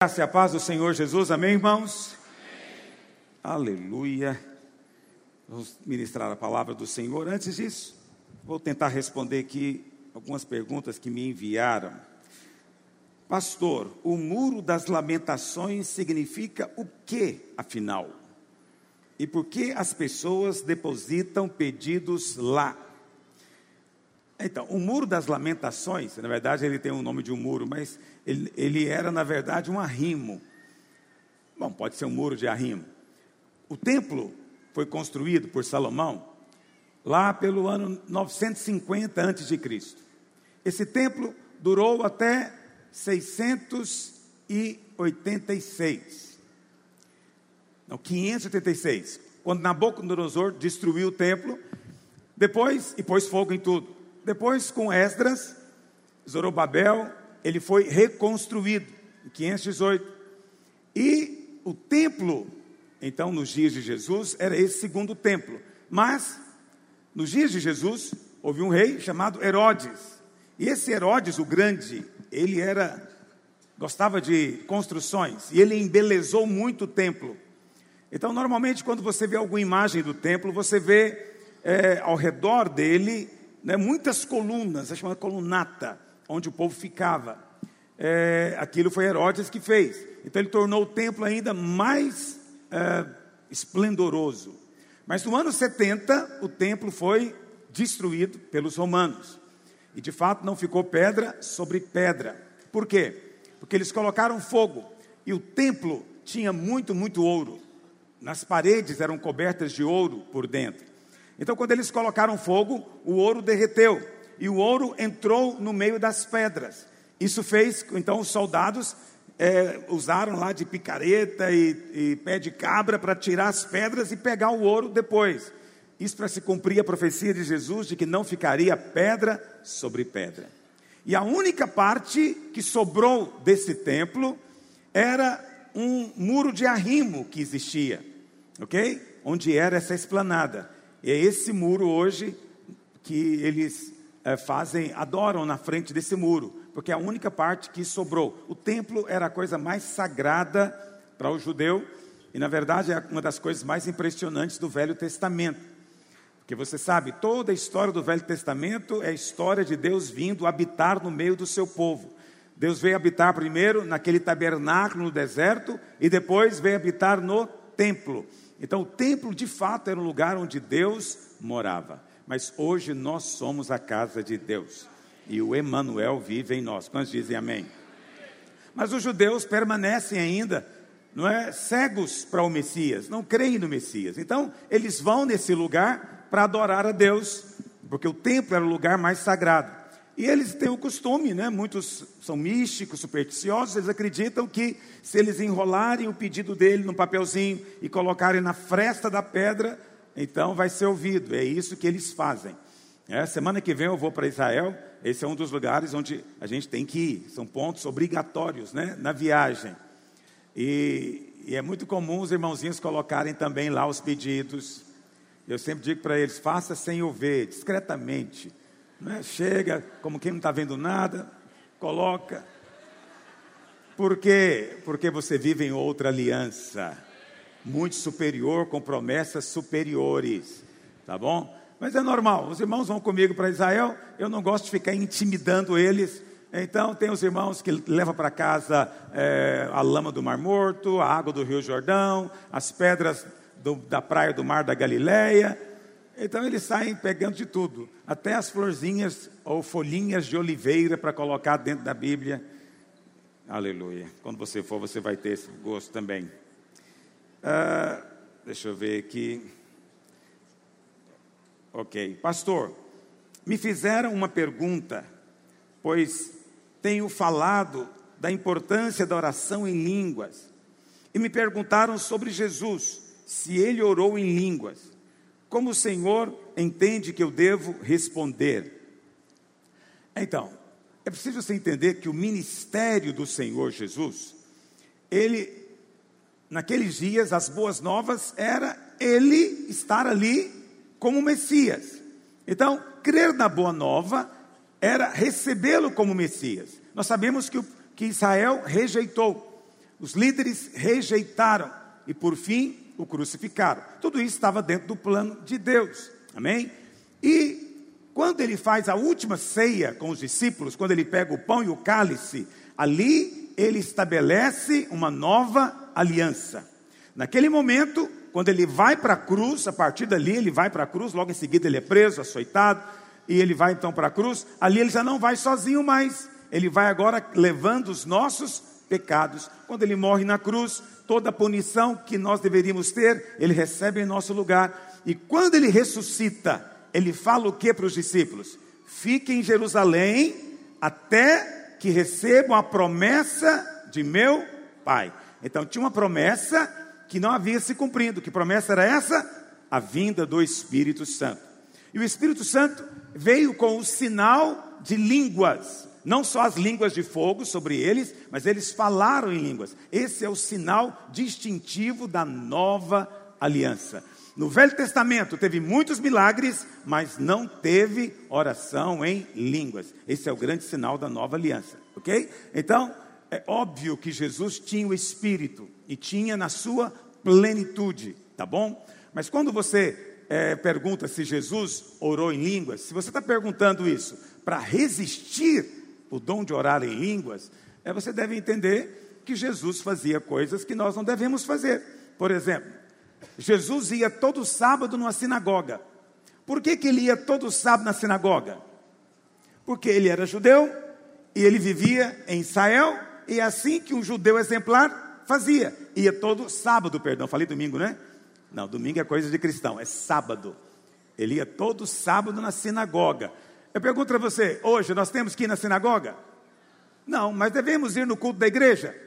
Graça e a paz do Senhor Jesus, amém, irmãos? Amém. Aleluia. Vamos ministrar a palavra do Senhor. Antes disso, vou tentar responder aqui algumas perguntas que me enviaram. Pastor, o muro das lamentações significa o que, afinal? E por que as pessoas depositam pedidos lá? Então, o muro das lamentações, na verdade ele tem o nome de um muro, mas ele era na verdade um arrimo. Bom, pode ser um muro de arrimo. O templo foi construído por Salomão lá pelo ano 950 a.C. Esse templo durou até 586, quando Nabucodonosor destruiu o templo, depois, e pôs fogo em tudo. Depois, com Esdras, Zorobabel, ele foi reconstruído em 518. E o templo, então, nos dias de Jesus, era esse segundo templo. Mas, nos dias de Jesus, houve um rei chamado Herodes. E esse Herodes, o grande, ele gostava de construções. E ele embelezou muito o templo. Então, normalmente, quando você vê alguma imagem do templo, você vê ao redor dele muitas colunas, é chamada colunata, onde o povo ficava. Aquilo foi Herodes que fez. Então ele tornou o templo ainda mais esplendoroso. Mas no ano 70, o templo foi destruído pelos romanos. E de fato não ficou pedra sobre pedra. Por quê? Porque eles colocaram fogo. E o templo tinha muito, muito ouro. Nas paredes eram cobertas de ouro por dentro. Então, quando eles colocaram fogo, o ouro derreteu. E o ouro entrou no meio das pedras. Isso fez, então, os soldados usaram lá de picareta e pé de cabra para tirar as pedras e pegar o ouro depois. Isso para se cumprir a profecia de Jesus de que não ficaria pedra sobre pedra. E a única parte que sobrou desse templo era um muro de arrimo que existia. Ok? Onde era essa esplanada. E é esse muro hoje que eles adoram na frente desse muro, porque é a única parte que sobrou. O templo era a coisa mais sagrada para o judeu, e na verdade é uma das coisas mais impressionantes do Velho Testamento. Porque você sabe, toda a história do Velho Testamento é a história de Deus vindo habitar no meio do seu povo. Deus veio habitar primeiro naquele tabernáculo no deserto, e depois veio habitar no templo. Então o templo de fato era um lugar onde Deus morava. Mas hoje nós somos a casa de Deus. E o Emanuel vive em nós. Quantos dizem amém? Mas os judeus permanecem ainda, cegos para o Messias. Não creem no Messias. Então eles vão nesse lugar para adorar a Deus. Porque o templo era o lugar mais sagrado. E eles têm o costume, muitos são místicos, supersticiosos, eles acreditam que se eles enrolarem o pedido dele num papelzinho e colocarem na fresta da pedra, então vai ser ouvido. É isso que eles fazem. Semana que vem eu vou para Israel, esse é um dos lugares onde a gente tem que ir, são pontos obrigatórios na viagem. E é muito comum os irmãozinhos colocarem também lá os pedidos. Eu sempre digo para eles, faça sem eu ver, discretamente. Chega, como quem não está vendo nada, coloca. Por quê? Porque você vive em outra aliança, muito superior, com promessas superiores, tá bom? Mas é normal, os irmãos vão comigo para Israel, eu não gosto de ficar intimidando eles, então tem os irmãos que levam para casa a lama do Mar Morto, a água do Rio Jordão, as pedras da praia do Mar da Galileia. Então eles saem pegando de tudo, até as florzinhas ou folhinhas de oliveira para colocar dentro da Bíblia. Aleluia. Quando você for, você vai ter esse gosto também. Deixa eu ver aqui. Ok. Pastor, me fizeram uma pergunta, pois tenho falado da importância da oração em línguas. E me perguntaram sobre Jesus, se ele orou em línguas. Como o Senhor entende que eu devo responder? Então, é preciso você entender que o ministério do Senhor Jesus, naqueles dias, as boas novas era ele estar ali como Messias. Então, crer na boa nova era recebê-lo como Messias. Nós sabemos que Israel rejeitou. Os líderes rejeitaram e, por fim, o crucificaram. Tudo isso estava dentro do plano de Deus. Amém? E quando ele faz a última ceia com os discípulos, quando ele pega o pão e o cálice, ali ele estabelece uma nova aliança. Naquele momento, quando ele vai para a cruz, a partir dali ele vai para a cruz, logo em seguida ele é preso, açoitado, e ele vai então para a cruz. Ali ele já não vai sozinho mais, ele vai agora levando os nossos pecados. Quando ele morre na cruz, toda a punição que nós deveríamos ter, ele recebe em nosso lugar. E quando ele ressuscita, ele fala o que para os discípulos? Fiquem em Jerusalém até que recebam a promessa de meu Pai. Então tinha uma promessa que não havia se cumprido. Que promessa era essa? A vinda do Espírito Santo. E o Espírito Santo veio com o sinal de línguas. Não só as línguas de fogo sobre eles, mas eles falaram em línguas. Esse é o sinal distintivo da nova aliança. No Velho Testamento teve muitos milagres, mas não teve oração em línguas. Esse é o grande sinal da nova aliança, ok? Então, é óbvio que Jesus tinha o Espírito e tinha na sua plenitude, tá bom? Mas quando você pergunta se Jesus orou em línguas, se você está perguntando isso para resistir o dom de orar em línguas, você deve entender que Jesus fazia coisas que nós não devemos fazer. Por exemplo, Jesus ia todo sábado numa sinagoga. Por que ele ia todo sábado na sinagoga? Porque ele era judeu e ele vivia em Israel, e é assim que um judeu exemplar fazia. Ia todo sábado, falei domingo, né? Não, domingo é coisa de cristão, é sábado. Ele ia todo sábado na sinagoga. Eu pergunto para você, hoje nós temos que ir na sinagoga? Não, mas devemos ir no culto da igreja?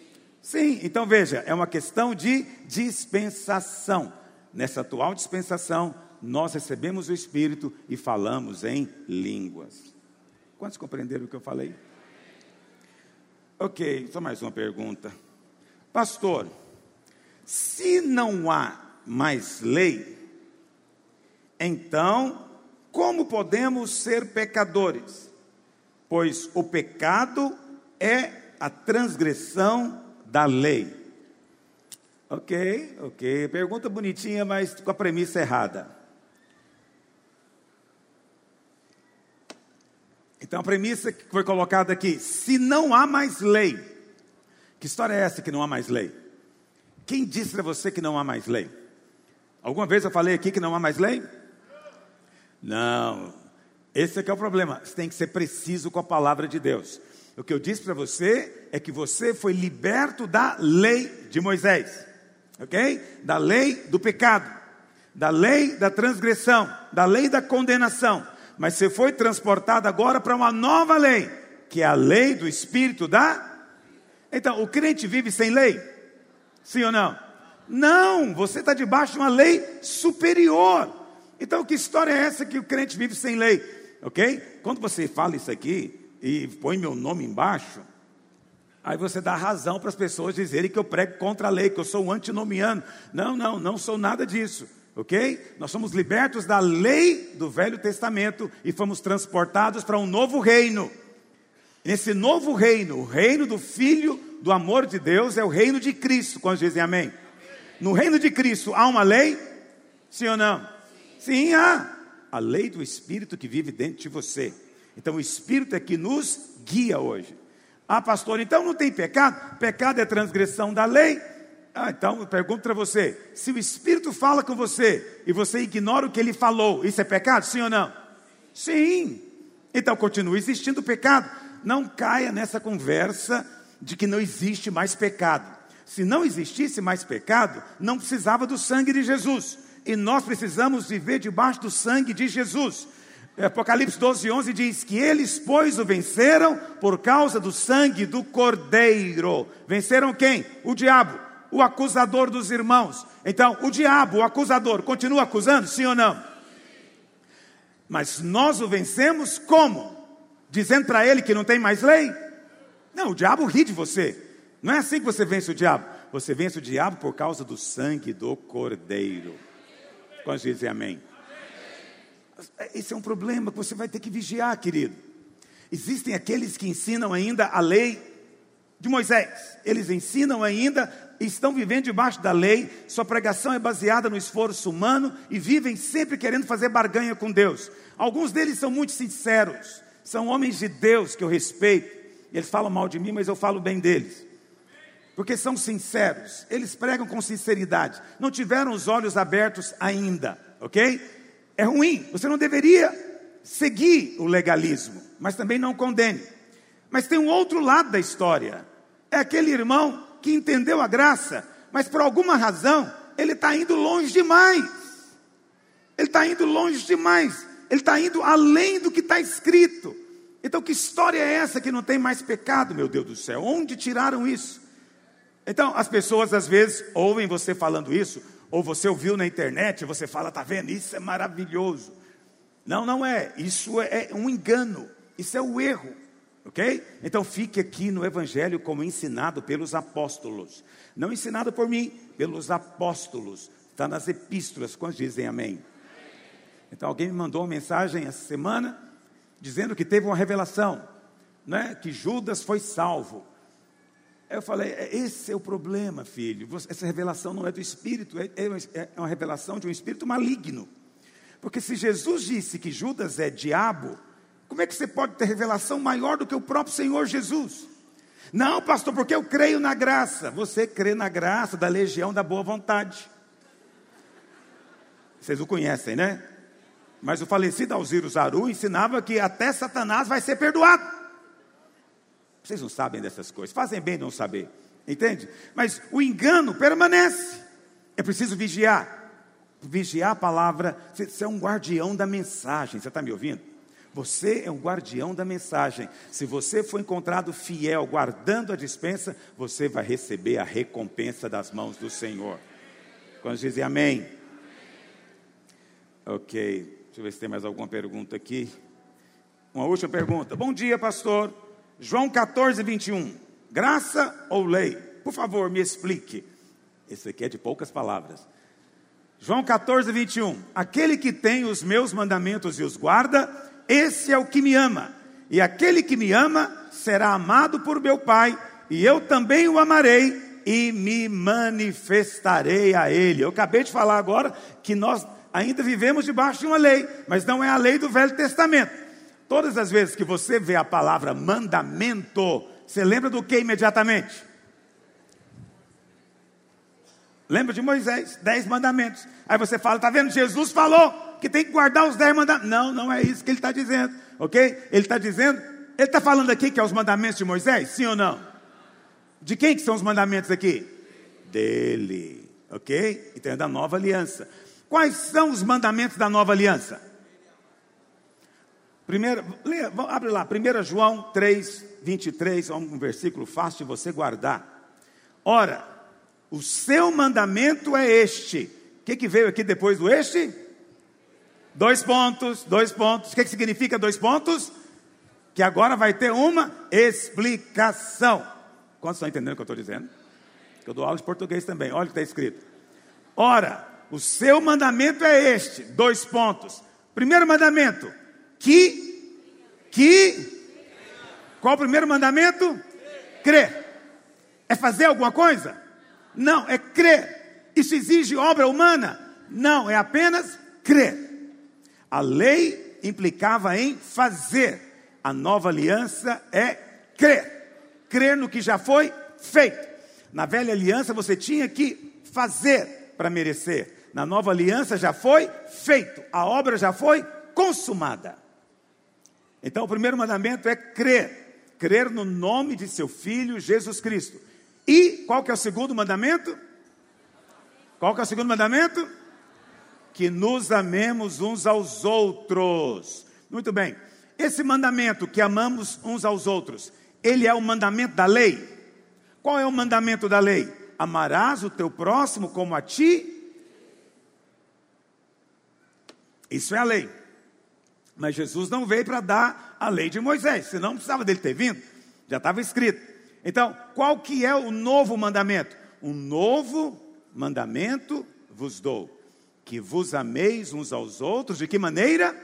Sim, então veja, é uma questão de dispensação. Nessa atual dispensação, nós recebemos o Espírito e falamos em línguas. Quantos compreenderam o que eu falei? Ok, só mais uma pergunta. Pastor, se não há mais lei, então como podemos ser pecadores? Pois o pecado é a transgressão da lei. Ok. Pergunta bonitinha, mas com a premissa errada. Então a premissa que foi colocada aqui: se não há mais lei. Que história é essa que não há mais lei? Quem disse para você que não há mais lei? Alguma vez eu falei aqui que não há mais lei? Não, esse aqui é o problema. Você tem que ser preciso com a palavra de Deus. O que eu disse para você é que você foi liberto da lei de Moisés, ok? Da lei do pecado, da lei da transgressão, da lei da condenação. Mas você foi transportado agora para uma nova lei, que é a lei do Espírito da... Então, o crente vive sem lei? Sim ou não? Não, você está debaixo de uma lei superior. Então, que história é essa que o crente vive sem lei? Ok? Quando você fala isso aqui e põe meu nome embaixo, aí você dá razão para as pessoas dizerem que eu prego contra a lei, que eu sou um antinomiano. Não sou nada disso. Ok? Nós somos libertos da lei do Velho Testamento e fomos transportados para um novo reino. Nesse novo reino, o reino do Filho do amor de Deus, é o reino de Cristo. Quando dizem amém? No reino de Cristo há uma lei? Sim ou não? Sim, há. A lei do Espírito que vive dentro de você. Então o Espírito é que nos guia hoje. Ah, pastor, então não tem pecado? Pecado é transgressão da lei? Então eu pergunto para você, se o Espírito fala com você e você ignora o que ele falou, isso é pecado, sim ou não? Sim. Então continua existindo pecado. Não caia nessa conversa de que não existe mais pecado. Se não existisse mais pecado, não precisava do sangue de Jesus. E nós precisamos viver debaixo do sangue de Jesus. Apocalipse 12:11 diz que eles, pois, o venceram por causa do sangue do Cordeiro. Venceram quem? O diabo, o acusador dos irmãos. Então, o diabo, o acusador, continua acusando, sim ou não? Mas nós o vencemos como? Dizendo para ele que não tem mais lei? Não, o diabo ri de você. Não é assim que você vence o diabo. Você vence o diabo por causa do sangue do Cordeiro. Quantos dizem amém? Esse é um problema que você vai ter que vigiar, querido. Existem aqueles que ensinam ainda a lei de Moisés. Eles ensinam ainda, estão vivendo debaixo da lei, sua pregação é baseada no esforço humano e vivem sempre querendo fazer barganha com Deus. Alguns deles são muito sinceros, são homens de Deus que eu respeito. Eles falam mal de mim, mas eu falo bem deles, porque são sinceros, eles pregam com sinceridade, não tiveram os olhos abertos ainda, ok? É ruim, você não deveria seguir o legalismo, mas também não condene. Mas tem um outro lado da história, é aquele irmão que entendeu a graça, mas por alguma razão, ele está indo longe demais. Ele está indo longe demais. Ele está indo além do que está escrito. Então que história é essa que não tem mais pecado, meu Deus do céu? Onde tiraram isso? Então as pessoas às vezes ouvem você falando isso, ou você ouviu na internet, você fala, está vendo, isso é maravilhoso. Não, não é, isso é um engano, isso é o erro. Ok? Então fique aqui no Evangelho como ensinado pelos apóstolos. Não ensinado por mim, pelos apóstolos. Está nas epístolas, quando dizem amém. Então alguém me mandou uma mensagem essa semana, dizendo que teve uma revelação, né? Que Judas foi salvo. Eu falei, esse é o problema, filho. Essa revelação não é do Espírito, é uma revelação de um espírito maligno. Porque se Jesus disse que Judas é diabo, como é que você pode ter revelação maior do que o próprio Senhor Jesus? Não, pastor, porque eu creio na graça. Você crê na graça da legião da boa vontade. Vocês o conhecem, né? Mas o falecido Alziro Zaru ensinava que até Satanás vai ser perdoado. Vocês não sabem dessas coisas, fazem bem não saber, entende? Mas o engano permanece. É preciso vigiar. Vigiar a palavra. Você é um guardião da mensagem, você está me ouvindo? Você é um guardião da mensagem. Se você for encontrado fiel, guardando a dispensa, você vai receber a recompensa das mãos do Senhor. Quando dizem amém? Ok, deixa eu ver se tem mais alguma pergunta aqui. Uma última pergunta. Bom dia, pastor. João 14, 21. Graça ou lei? Por favor, me explique. Esse aqui é de poucas palavras. João 14, 21. Aquele que tem os meus mandamentos e os guarda, esse é o que me ama, e aquele que me ama será amado por meu Pai, e eu também o amarei e me manifestarei a ele. Eu acabei de falar agora que nós ainda vivemos debaixo de uma lei, mas não é a lei do Velho Testamento. Todas as vezes que você vê a palavra mandamento, você lembra do que imediatamente? Lembra de Moisés, 10 mandamentos. Aí você fala, está vendo, Jesus falou que tem que guardar os 10 mandamentos. Não, não é isso que ele está dizendo, ok? Ele está dizendo, ele está falando aqui que é os mandamentos de Moisés, sim ou não? De quem que são os mandamentos aqui? Dele, ok? Então é da nova aliança. Quais são os mandamentos da nova aliança? Primeiro, abre lá, 1 João 3, 23, um versículo fácil de você guardar. Ora, o seu mandamento é este. O que veio aqui depois do este? 2 pontos, 2 pontos. O que significa 2 pontos? Que agora vai ter uma explicação. Quantos estão entendendo o que eu estou dizendo? Eu dou aula de português também, olha o que está escrito. Ora, o seu mandamento é este, 2 pontos. Primeiro mandamento, qual o primeiro mandamento? Crer. É fazer alguma coisa? Não, é crer. Isso exige obra humana? Não, é apenas crer. A lei implicava em fazer. A nova aliança é crer. Crer no que já foi feito. Na velha aliança você tinha que fazer para merecer. Na nova aliança já foi feito. A obra já foi consumada. Então o primeiro mandamento é crer. Crer no nome de seu Filho Jesus Cristo. E qual que é o segundo mandamento? Qual que é o segundo mandamento? Que nos amemos uns aos outros. Muito bem. Esse mandamento que amamos uns aos outros, ele é o mandamento da lei? Qual é o mandamento da lei? Amarás o teu próximo como a ti. Isso é a lei. Mas Jesus não veio para dar a lei de Moisés, senão não precisava dele ter vindo. Já estava escrito. Então, qual que é o novo mandamento? Um novo mandamento vos dou, que vos ameis uns aos outros. De que maneira?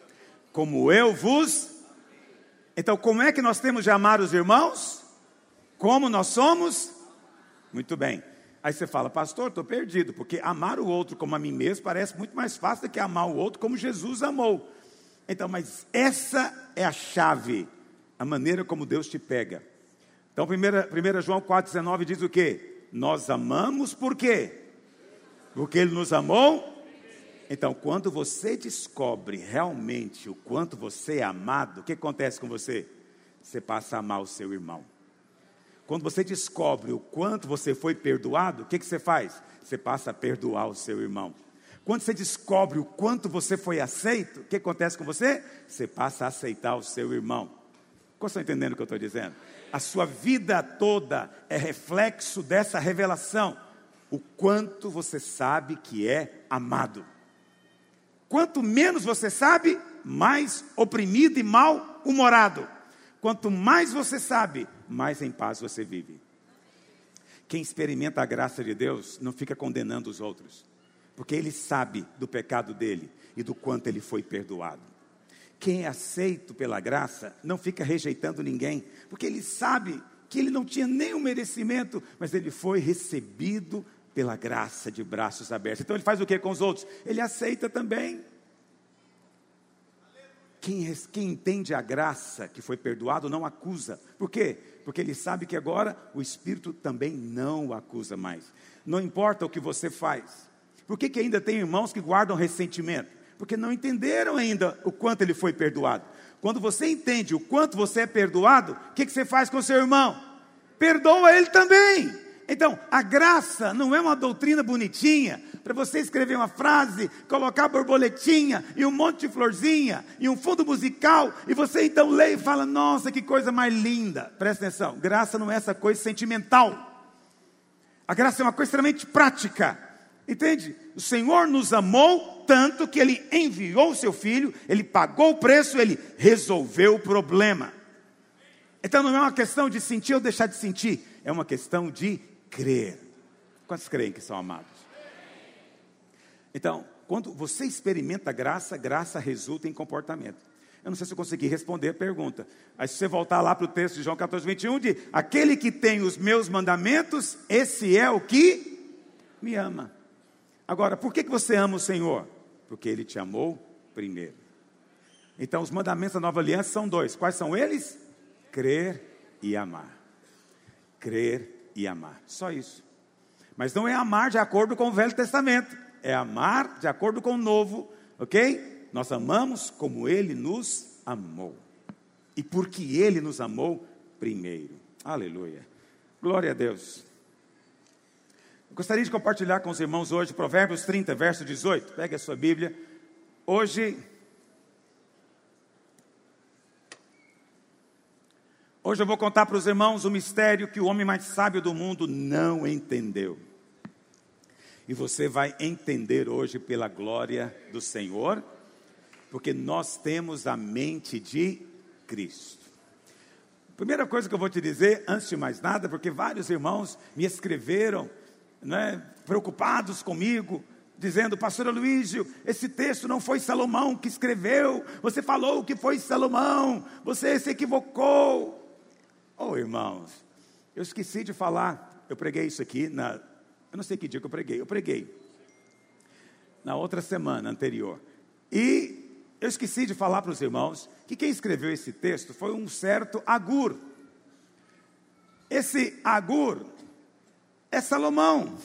Como eu vos. Então, como é que nós temos de amar os irmãos? como nós somos? Muito bem. Aí você fala, pastor, estou perdido, porque amar o outro como a mim mesmo parece muito mais fácil do que amar o outro como Jesus amou. Então, mas essa é a chave, a maneira como Deus te pega. Então, 1 João 4,19 diz o quê? Nós amamos por quê? Porque Ele nos amou. Então, quando você descobre realmente o quanto você é amado, o que acontece com você? Você passa a amar o seu irmão. Quando você descobre o quanto você foi perdoado, o que você faz? Você passa a perdoar o seu irmão. Quando você descobre o quanto você foi aceito, o que acontece com você? Você passa a aceitar o seu irmão. Como estão entendendo o que eu estou dizendo? A sua vida toda é reflexo dessa revelação. O quanto você sabe que é amado. Quanto menos você sabe, mais oprimido e mal-humorado. Quanto mais você sabe, mais em paz você vive. Quem experimenta a graça de Deus não fica condenando os outros, porque ele sabe do pecado dele e do quanto ele foi perdoado. Quem é aceito pela graça não fica rejeitando ninguém, porque ele sabe que ele não tinha nenhum merecimento, mas ele foi recebido pela graça de braços abertos. Então ele faz o que com os outros? Ele aceita também. Quem entende a graça que foi perdoado não acusa. Por quê? Porque ele sabe que agora o Espírito também não o acusa mais. Não importa o que você faz. Por que ainda tem irmãos que guardam ressentimento? Porque não entenderam ainda o quanto ele foi perdoado. Quando você entende o quanto você é perdoado, o que você faz com o seu irmão? Perdoa ele também. Então, a graça não é uma doutrina bonitinha, para você escrever uma frase, colocar borboletinha, e um monte de florzinha, e um fundo musical, e você então lê e fala, nossa, que coisa mais linda. Presta atenção, graça não é essa coisa sentimental. A graça é uma coisa extremamente prática, entende? O Senhor nos amou tanto que Ele enviou o seu Filho, Ele pagou o preço, Ele resolveu o problema. Então não é uma questão de sentir ou deixar de sentir, é uma questão de crer. Quantos creem que são amados? Então, quando você experimenta graça, graça resulta em comportamento. Eu não sei se eu consegui responder a pergunta. Aí se você voltar lá para o texto de João 14:21, diz, aquele que tem os meus mandamentos, esse é o que me ama. Agora, por que você ama o Senhor? Porque Ele te amou primeiro. Então, os mandamentos da nova aliança são dois. Quais são eles? Crer e amar. Crer e amar. Só isso. Mas não é amar de acordo com o Velho Testamento. É amar de acordo com o Novo. Ok? Nós amamos como Ele nos amou. E porque Ele nos amou primeiro. Aleluia. Glória a Deus. Eu gostaria de compartilhar com os irmãos hoje Provérbios 30, verso 18. Pegue a sua Bíblia. Hoje eu vou contar para os irmãos o mistério que o homem mais sábio do mundo não entendeu. E você vai entender hoje pela glória do Senhor, porque nós temos a mente de Cristo. Primeira coisa que eu vou te dizer, antes de mais nada, porque vários irmãos me escreveram, preocupados comigo, dizendo, pastor Aloísio, esse texto não foi Salomão que escreveu, você falou que foi Salomão, você se equivocou. Oh, irmãos, eu esqueci de falar, eu preguei isso aqui, eu não sei que dia que eu preguei na outra semana anterior, e eu esqueci de falar para os irmãos, que quem escreveu esse texto foi um certo Agur. Esse Agur é Salomão.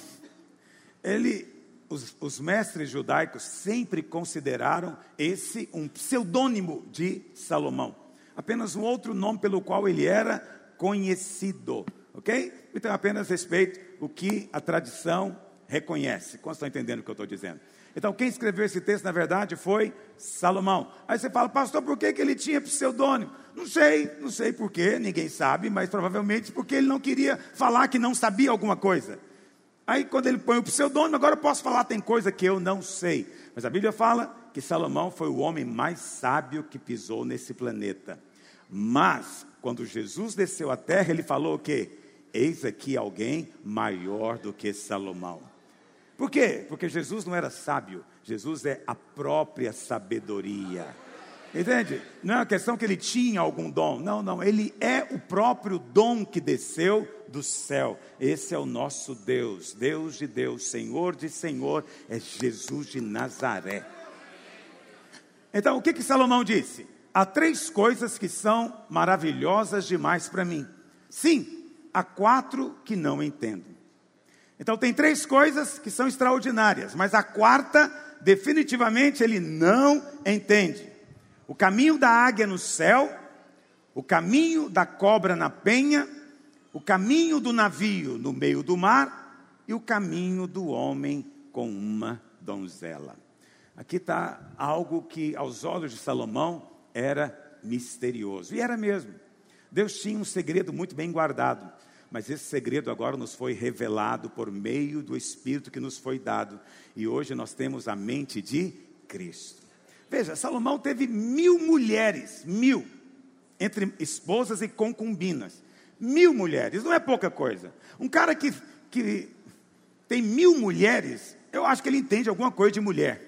Os mestres judaicos sempre consideraram esse um pseudônimo de Salomão, apenas um outro nome pelo qual ele era conhecido, ok? Então apenas respeito o que a tradição reconhece. Como estão entendendo o que eu estou dizendo? Então quem escreveu esse texto na verdade foi Salomão. Aí você fala, pastor, por que ele tinha pseudônimo? Não sei por quê, ninguém sabe, mas provavelmente porque ele não queria falar que não sabia alguma coisa. Aí quando ele põe o pseudônimo, agora eu posso falar, tem coisa que eu não sei. Mas a Bíblia fala que Salomão foi o homem mais sábio que pisou nesse planeta. Mas quando Jesus desceu à terra, ele falou o quê? Eis aqui alguém maior do que Salomão. Por quê? Porque Jesus não era sábio, Jesus é a própria sabedoria. Entende? Não é uma questão que ele tinha algum dom. Não. Ele é o próprio dom que desceu do céu. Esse é o nosso Deus. Deus de Deus, Senhor de Senhor, é Jesus de Nazaré. Então, o que Salomão disse? Há 3 coisas que são maravilhosas demais para mim. Sim, há 4 que não entendo. Então, tem 3 coisas que são extraordinárias, mas a 4ª, definitivamente, ele não entende. O caminho da águia no céu, o caminho da cobra na penha, o caminho do navio no meio do mar e o caminho do homem com uma donzela. Aqui está algo que aos olhos de Salomão era misterioso. E era mesmo. Deus tinha um segredo muito bem guardado. Mas esse segredo agora nos foi revelado por meio do Espírito que nos foi dado. E hoje nós temos a mente de Cristo. Veja, Salomão teve 1000 mulheres, 1000, entre esposas e concubinas. 1000 mulheres, não é pouca coisa. Um cara que tem 1000 mulheres, eu acho que ele entende alguma coisa de mulher.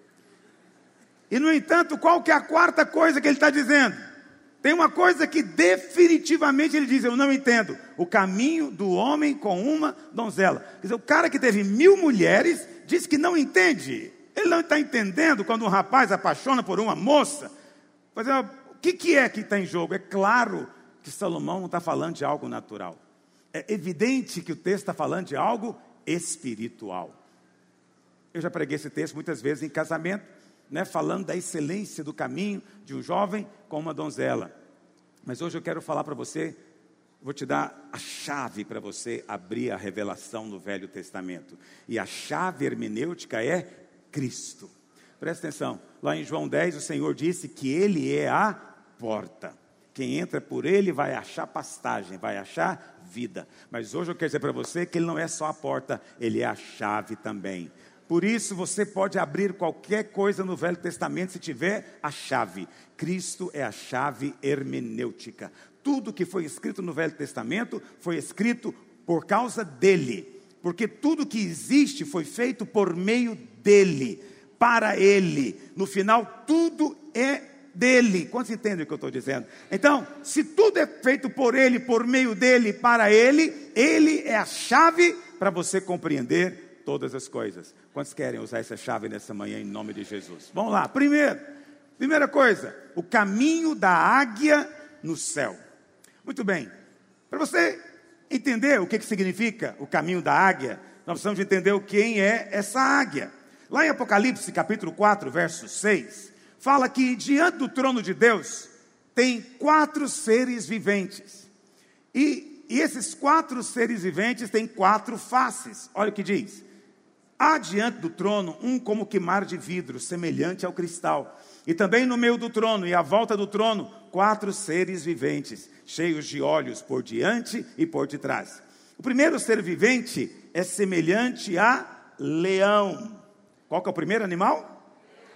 E no entanto, qual que é a 4ª coisa que ele está dizendo? Tem uma coisa que definitivamente ele diz, eu não entendo. O caminho do homem com uma donzela. Quer dizer, o cara que teve 1000 mulheres, diz que não entende. Ele não está entendendo quando um rapaz apaixona por uma moça. Mas, o que é que está em jogo? É claro que Salomão não está falando de algo natural. É evidente que o texto está falando de algo espiritual. Eu já preguei esse texto muitas vezes em casamento, falando da excelência do caminho de um jovem com uma donzela. Mas hoje eu quero falar para você, vou te dar a chave para você abrir a revelação no Velho Testamento. E a chave hermenêutica é Cristo. Presta atenção, lá em João 10 o Senhor disse que Ele é a porta. Quem entra por Ele vai achar pastagem, vai achar vida. Mas hoje eu quero dizer para você que Ele não é só a porta, Ele é a chave também. Por isso você pode abrir qualquer coisa no Velho Testamento se tiver a chave. Cristo é a chave hermenêutica. Tudo que foi escrito no Velho Testamento foi escrito por causa dele. Porque tudo que existe foi feito por meio dele, para ele. No final, tudo é dele. Quantos entendem o que eu estou dizendo? Então, se tudo é feito por ele, por meio dele, para ele, ele é a chave para você compreender todas as coisas. Quantos querem usar essa chave nessa manhã em nome de Jesus? Vamos lá, primeira coisa, o caminho da águia no céu. Muito bem, para você entender o que significa o caminho da águia, nós precisamos entender quem é essa águia. Lá em Apocalipse capítulo 4, verso 6, fala que diante do trono de Deus tem 4 seres viventes. E esses 4 seres viventes têm 4 faces. Olha o que diz. Há diante do trono um como que mar de vidro, semelhante ao cristal. E também no meio do trono e à volta do trono, 4 seres viventes, cheios de olhos por diante e por detrás. O primeiro ser vivente é semelhante a leão. Qual que é o primeiro animal?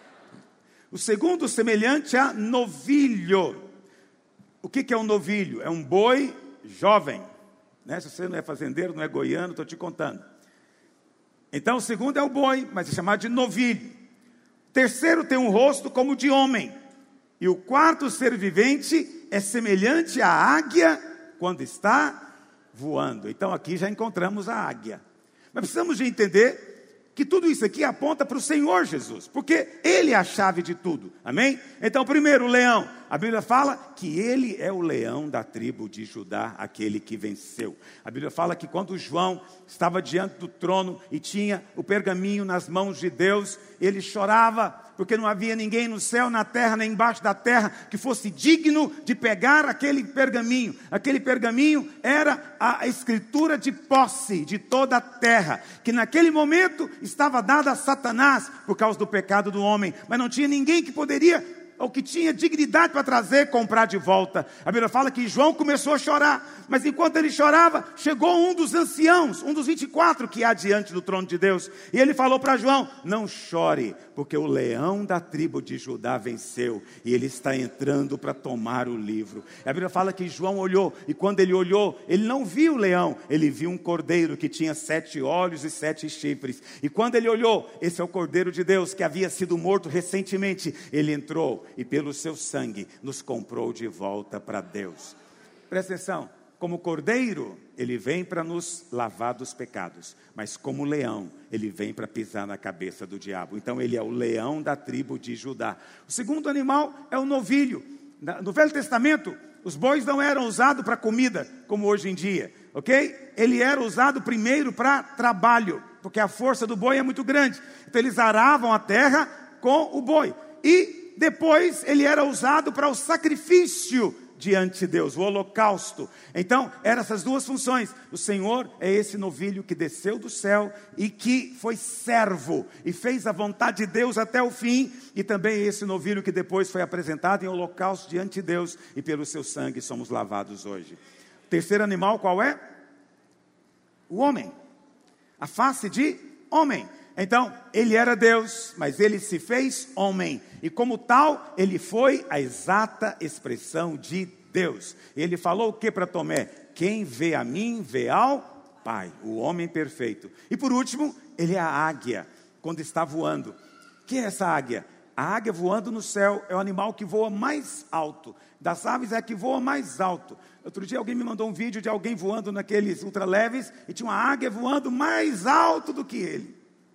O segundo, semelhante a novilho. O que é um novilho? É um boi jovem. Se você não é fazendeiro, não é goiano, estou te contando. Então o segundo é o boi, mas é chamado de novilho. O terceiro tem um rosto como de homem. E o quarto ser vivente é semelhante à águia quando está voando. Então aqui já encontramos a águia. Mas precisamos de entender que tudo isso aqui aponta para o Senhor Jesus, porque Ele é a chave de tudo, amém? Então primeiro o leão, a Bíblia fala que Ele é o leão da tribo de Judá, aquele que venceu. A Bíblia fala que quando João estava diante do trono e tinha o pergaminho nas mãos de Deus, ele chorava, porque não havia ninguém no céu, na terra, nem embaixo da terra, que fosse digno de pegar aquele pergaminho. Aquele pergaminho era a escritura de posse de toda a terra, que naquele momento estava dada a Satanás, por causa do pecado do homem, mas não tinha ninguém que poderia, ou que tinha dignidade para trazer, comprar de volta. A Bíblia fala que João começou a chorar, mas enquanto ele chorava, chegou um dos anciãos, um dos 24 que há diante do trono de Deus, e ele falou para João, não chore, porque o leão da tribo de Judá venceu, e ele está entrando para tomar o livro. A Bíblia fala que João olhou, e quando ele olhou, ele não viu o leão, ele viu um cordeiro que tinha 7 olhos e 7 chifres, e quando ele olhou, esse é o cordeiro de Deus, que havia sido morto recentemente, ele entrou. e pelo seu sangue nos comprou de volta para Deus. Presta atenção, como cordeiro, ele vem para nos lavar dos pecados, mas como leão, ele vem para pisar na cabeça do diabo. Então ele é o leão da tribo de Judá. O segundo animal é o novilho. No Velho Testamento, os bois não eram usados para comida, como hoje em dia, ok? Ele era usado primeiro para trabalho, porque a força do boi é muito grande. Então eles aravam a terra com o boi. E depois ele era usado para o sacrifício diante de Deus, o holocausto. Então, eram essas duas funções. O Senhor é esse novilho que desceu do céu e que foi servo e fez a vontade de Deus até o fim. E também esse novilho que depois foi apresentado em holocausto diante de Deus e pelo seu sangue somos lavados hoje. O terceiro animal qual é? O homem. A face de homem. Então, ele era Deus, mas ele se fez homem. E como tal, ele foi a exata expressão de Deus. Ele falou o que para Tomé? Quem vê a mim, vê ao Pai, o homem perfeito. E por último, ele é a águia, quando está voando. O que é essa águia? A águia voando no céu é o animal que voa mais alto. Das aves é a que voa mais alto. Outro dia alguém me mandou um vídeo de alguém voando naqueles ultraleves e tinha uma águia voando mais alto do que ele.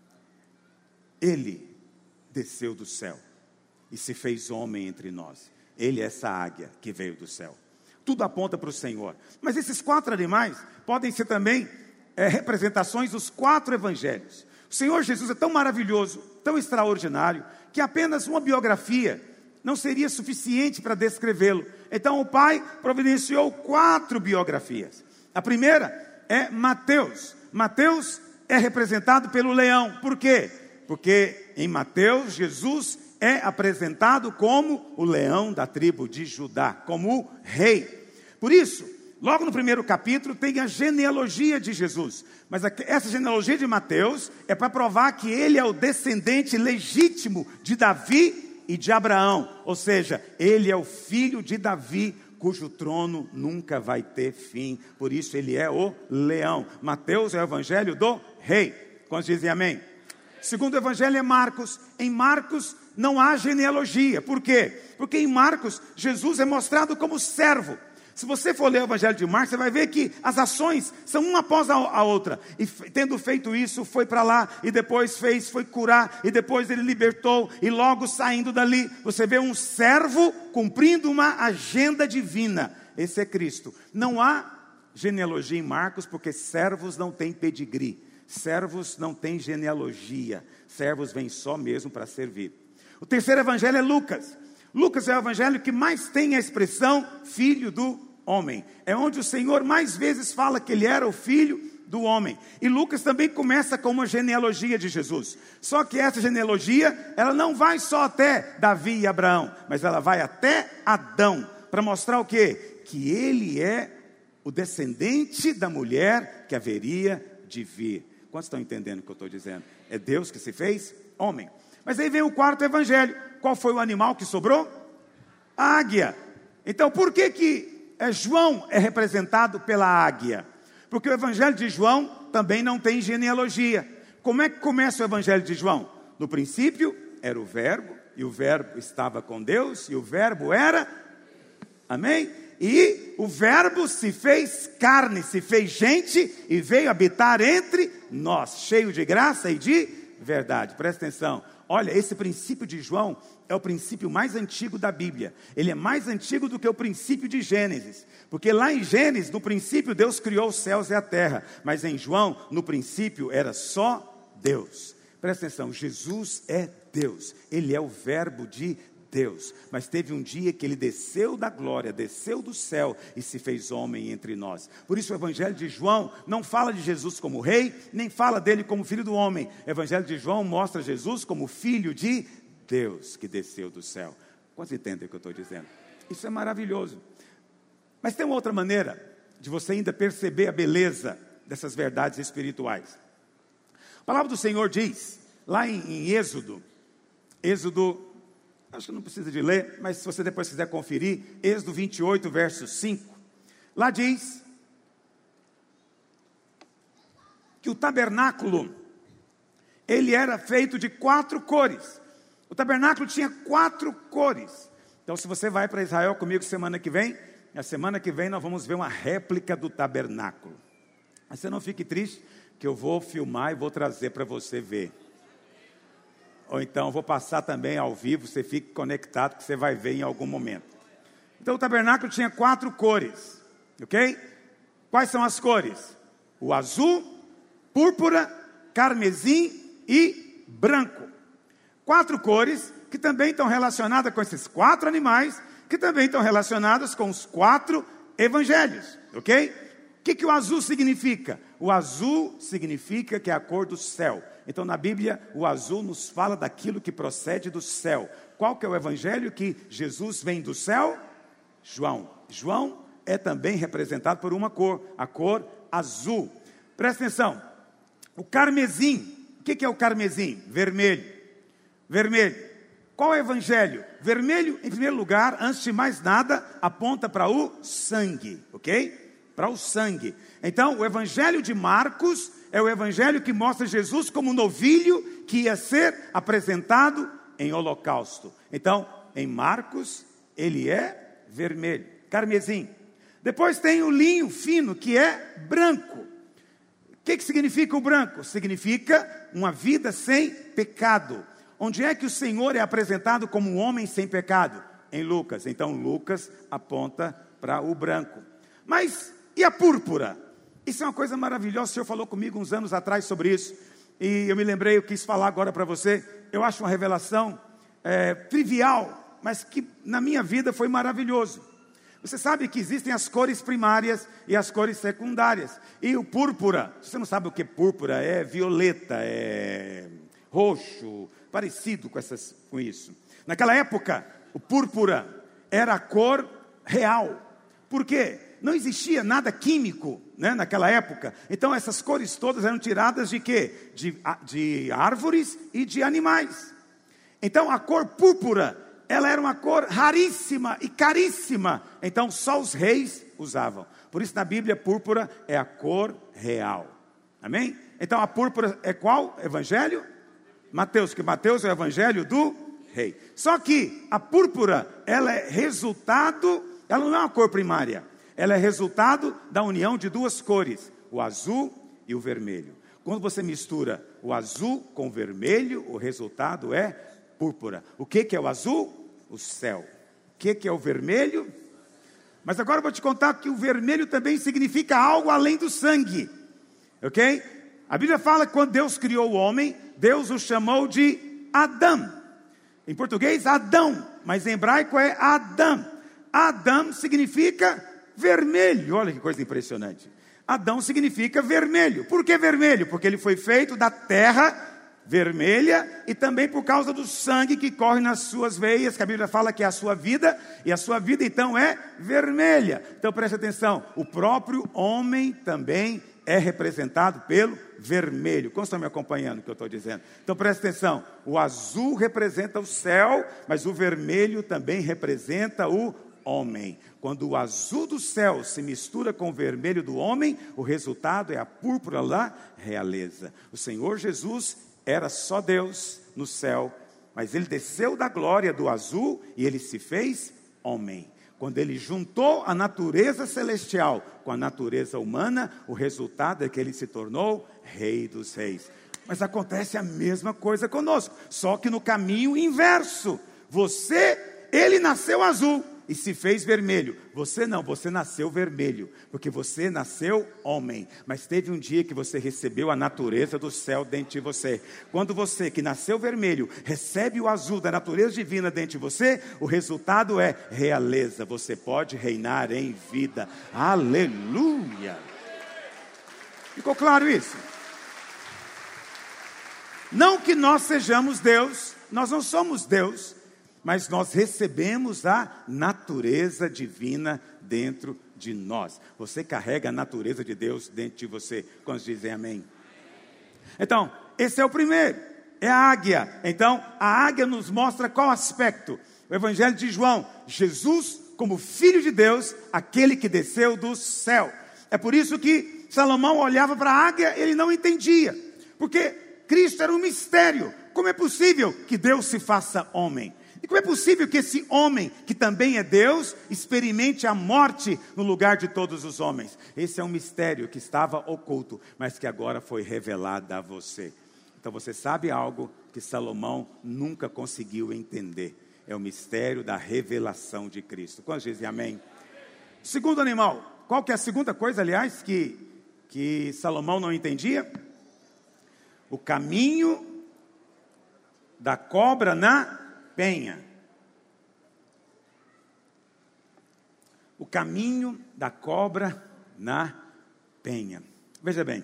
Ele desceu do céu e se fez homem entre nós. Ele é essa águia que veio do céu. Tudo aponta para o Senhor. Mas esses 4 animais podem ser também representações dos 4 evangelhos. O Senhor Jesus é tão maravilhoso, tão extraordinário, que apenas uma biografia não seria suficiente para descrevê-lo. Então o Pai providenciou 4 biografias. A primeira é Mateus. Mateus é representado pelo leão. Por quê? Porque em Mateus, Jesus é apresentado como o leão da tribo de Judá, como o rei. Por isso, logo no primeiro capítulo tem a genealogia de Jesus. Mas essa genealogia de Mateus é para provar que ele é o descendente legítimo de Davi e de Abraão. Ou seja, ele é o filho de Davi, cujo trono nunca vai ter fim. Por isso ele é o leão. Mateus é o evangelho do rei. Quantos dizem amém? Segundo evangelho é Marcos. Em Marcos não há genealogia. Por quê? Porque em Marcos, Jesus é mostrado como servo. Se você for ler o evangelho de Marcos, você vai ver que as ações são uma após a outra. E tendo feito isso, foi para lá, e depois foi curar, e depois ele libertou, e logo saindo dali, você vê um servo cumprindo uma agenda divina. Esse é Cristo. Não há genealogia em Marcos, porque servos não têm pedigree. Servos não têm genealogia. Servos vêm só mesmo para servir. O terceiro evangelho é Lucas. Lucas é o evangelho que mais tem a expressão filho do homem. É onde o Senhor mais vezes fala que ele era o filho do homem. E Lucas também começa com uma genealogia de Jesus. Só que essa genealogia, ela não vai só até Davi e Abraão, mas ela vai até Adão. Para mostrar o quê? Que ele é o descendente da mulher que haveria de vir. Quantos estão entendendo o que eu estou dizendo? É Deus que se fez homem. Mas aí vem o quarto evangelho. Qual foi o animal que sobrou? A águia. Então por que João é representado pela águia? Porque o evangelho de João também não tem genealogia. Como é que começa o evangelho de João? No princípio era o verbo, e o verbo estava com Deus, e o verbo era... Amém? E o verbo se fez carne, se fez gente e veio habitar entre nós, cheio de graça e de verdade. Presta atenção. Olha, esse princípio de João é o princípio mais antigo da Bíblia. Ele é mais antigo do que o princípio de Gênesis. Porque lá em Gênesis, no princípio, Deus criou os céus e a terra. Mas em João, no princípio, era só Deus. Presta atenção, Jesus é Deus. Ele é o verbo de Deus, mas teve um dia que ele desceu da glória, desceu do céu e se fez homem entre nós. Por isso o evangelho de João não fala de Jesus como rei, nem fala dele como filho do homem. O evangelho de João mostra Jesus como filho de Deus que desceu do céu. Quantos entendem o que eu estou dizendo? Isso é maravilhoso. Mas tem uma outra maneira de você ainda perceber a beleza dessas verdades espirituais. A palavra do Senhor diz, lá em Êxodo, acho que não precisa de ler, mas se você depois quiser conferir, Êxodo 28, verso 5. Lá diz que o tabernáculo, ele era feito de 4 cores. O tabernáculo tinha 4 cores. Então, se você vai para Israel comigo semana que vem, na semana que vem nós vamos ver uma réplica do tabernáculo. Mas você não fique triste, que eu vou filmar e vou trazer para você ver. Ou então vou passar também ao vivo, você fique conectado, que você vai ver em algum momento. Então o tabernáculo tinha 4 cores, ok? Quais são as cores? O azul, púrpura, carmesim e branco. 4 cores que também estão relacionadas com esses 4 animais, que também estão relacionadas com os 4 evangelhos, ok? O que o azul significa? O azul significa que é a cor do céu. Então na Bíblia o azul nos fala daquilo que procede do céu. Qual que é o evangelho que Jesus vem do céu? João. João é também representado por uma cor, a cor azul. Presta atenção, o carmesim, o que é o carmesim? Vermelho. Vermelho. Qual é o evangelho? Vermelho, em primeiro lugar, antes de mais nada, aponta para o sangue, ok? Para o sangue. Então, o evangelho de Marcos é o evangelho que mostra Jesus como um novilho que ia ser apresentado em holocausto. Então, em Marcos, ele é vermelho, carmesim. Depois tem o linho fino, que é branco. O que significa o branco? Significa uma vida sem pecado. Onde é que o Senhor é apresentado como um homem sem pecado? Em Lucas. Então, Lucas aponta para o branco. Mas e a púrpura? Isso é uma coisa maravilhosa. O Senhor falou comigo uns anos atrás sobre isso. E eu me lembrei, eu quis falar agora para você. Eu acho uma revelação trivial, mas que na minha vida foi maravilhoso. Você sabe que existem as cores primárias e as cores secundárias. E o púrpura, se você não sabe o que é púrpura, é violeta, é roxo, parecido com isso. Naquela época, o púrpura era a cor real. Por quê? Não existia nada químico, né, naquela época. Então essas cores todas eram tiradas de quê? De árvores e de animais. Então a cor púrpura, ela era uma cor raríssima e caríssima. Então só os reis usavam. Por isso na Bíblia púrpura é a cor real. Amém? Então a púrpura é qual evangelho? Mateus, que Mateus é o evangelho do rei. Só que a púrpura, ela é resultado, ela não é uma cor primária. Ela é resultado da união de 2 cores, o azul e o vermelho. Quando você mistura o azul com o vermelho, o resultado é púrpura. O que é o azul? O céu. O que é o vermelho? Mas agora eu vou te contar que o vermelho também significa algo além do sangue. Ok? A Bíblia fala que quando Deus criou o homem, Deus o chamou de Adão. Em português, Adão, mas em hebraico é Adão. Adão significa vermelho. Olha que coisa impressionante. Adão significa vermelho. Por que vermelho? Porque ele foi feito da terra vermelha e também por causa do sangue que corre nas suas veias, que a Bíblia fala que é a sua vida, e a sua vida então é vermelha. Então preste atenção, o próprio homem também é representado pelo vermelho. Como estão me acompanhando o que eu estou dizendo? Então preste atenção, o azul representa o céu, mas o vermelho também representa o homem. Quando o azul do céu se mistura com o vermelho do homem, o resultado é a púrpura da realeza. O Senhor Jesus era só Deus no céu, mas ele desceu da glória do azul e ele se fez homem. Quando ele juntou a natureza celestial com a natureza humana, o resultado é que ele se tornou Rei dos Reis. Mas acontece a mesma coisa conosco, só que no caminho inverso. Ele nasceu azul e se fez vermelho. Você não, você nasceu vermelho, porque você nasceu homem. Mas teve um dia que você recebeu a natureza do céu dentro de você. Quando você, que nasceu vermelho, recebe o azul da natureza divina dentro de você, o resultado é realeza. Você pode reinar em vida. Aleluia! Ficou claro isso? Não que nós sejamos Deus, nós não somos Deus, mas nós recebemos a natureza divina dentro de nós. Você carrega a natureza de Deus dentro de você. Quando dizem amém? Então, esse é o primeiro, é a águia. Então, a águia nos mostra qual aspecto? O Evangelho de João, Jesus como Filho de Deus, aquele que desceu do céu. É por isso que Salomão olhava para a águia, ele não entendia, porque Cristo era um mistério. como é possível que Deus se faça homem? E como é possível que esse homem, que também é Deus, experimente a morte no lugar de todos os homens? Esse é um mistério que estava oculto, mas que agora foi revelado a você. Então você sabe algo que Salomão nunca conseguiu entender. É o mistério da revelação de Cristo. Quantos dizem amém? Segundo animal. Qual que é a segunda coisa, aliás, que Salomão não entendia? O caminho da cobra na penha. O caminho da cobra na penha. Veja bem,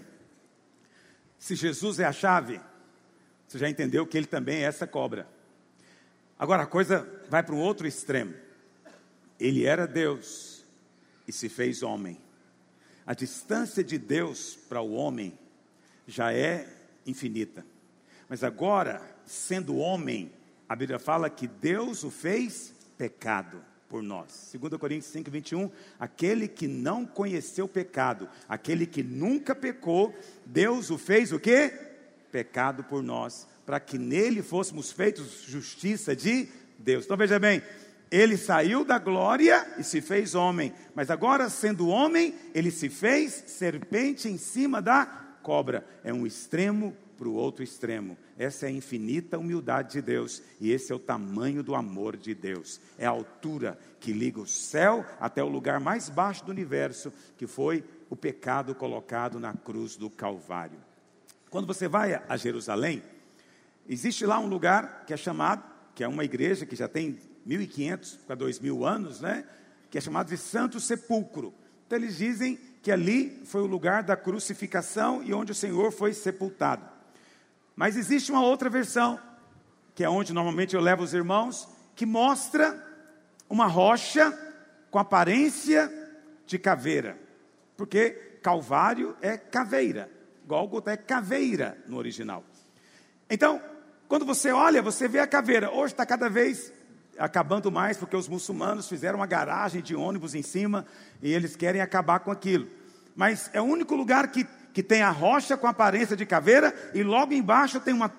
se Jesus é a chave, você já entendeu que ele também é essa cobra. Agora a coisa vai para um outro extremo. Ele era Deus e se fez homem. A distância de Deus para o homem já é infinita. Mas agora, sendo homem, a Bíblia fala que Deus o fez pecado por nós. 2 Coríntios 5, 21, aquele que não conheceu pecado, aquele que nunca pecou, Deus o fez o quê? Pecado por nós, para que nele fôssemos feitos justiça de Deus. Então veja bem, ele saiu da glória e se fez homem, mas agora sendo homem, ele se fez serpente em cima da cobra. É um extremo para o outro extremo. Essa é a infinita humildade de Deus, e esse é o tamanho do amor de Deus. É a altura que liga o céu até o lugar mais baixo do universo, que foi o pecado colocado na cruz do Calvário. Quando você vai a Jerusalém, existe lá um lugar que é chamado, que é uma igreja que já tem 1.500 para 2.000 anos, né? Que é chamado de Santo Sepulcro. Então eles dizem que ali foi o lugar da crucificação e onde o Senhor foi sepultado. Mas existe uma outra versão, que é onde normalmente eu levo os irmãos, que mostra uma rocha com aparência de caveira. Porque Calvário é caveira, Gólgota é caveira no original. Então, quando você olha, você vê a caveira. Hoje está cada vez acabando mais, porque os muçulmanos fizeram uma garagem de ônibus em cima, e eles querem acabar com aquilo. Mas é o único lugar que tem a rocha com aparência de caveira, e logo embaixo tem um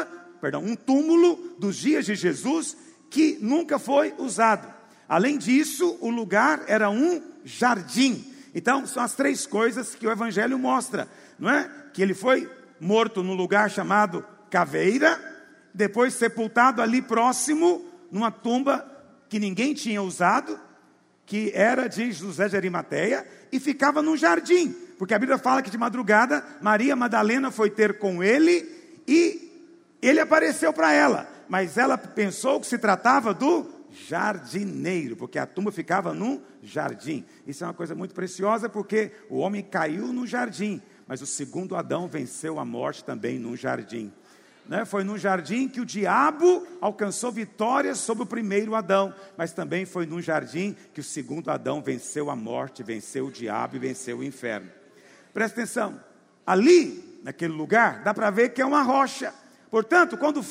túmulo dos dias de Jesus, que nunca foi usado. Além disso, o lugar era um jardim. Então, são as três coisas que o Evangelho mostra, não é? Que ele foi morto num lugar chamado caveira, depois sepultado ali próximo, numa tumba que ninguém tinha usado, que era de José de Arimateia, e ficava num jardim, porque a Bíblia fala que de madrugada, Maria Madalena foi ter com ele, e ele apareceu para ela, mas ela pensou que se tratava do jardineiro, porque a tumba ficava num jardim. Isso é uma coisa muito preciosa, porque o homem caiu no jardim, mas o segundo Adão venceu a morte também num jardim. Foi no jardim que o diabo alcançou vitória sobre o primeiro Adão, mas também foi no jardim que o segundo Adão venceu a morte, venceu o diabo e venceu o inferno. Presta atenção, ali, naquele lugar, dá para ver que é uma rocha. Portanto, quando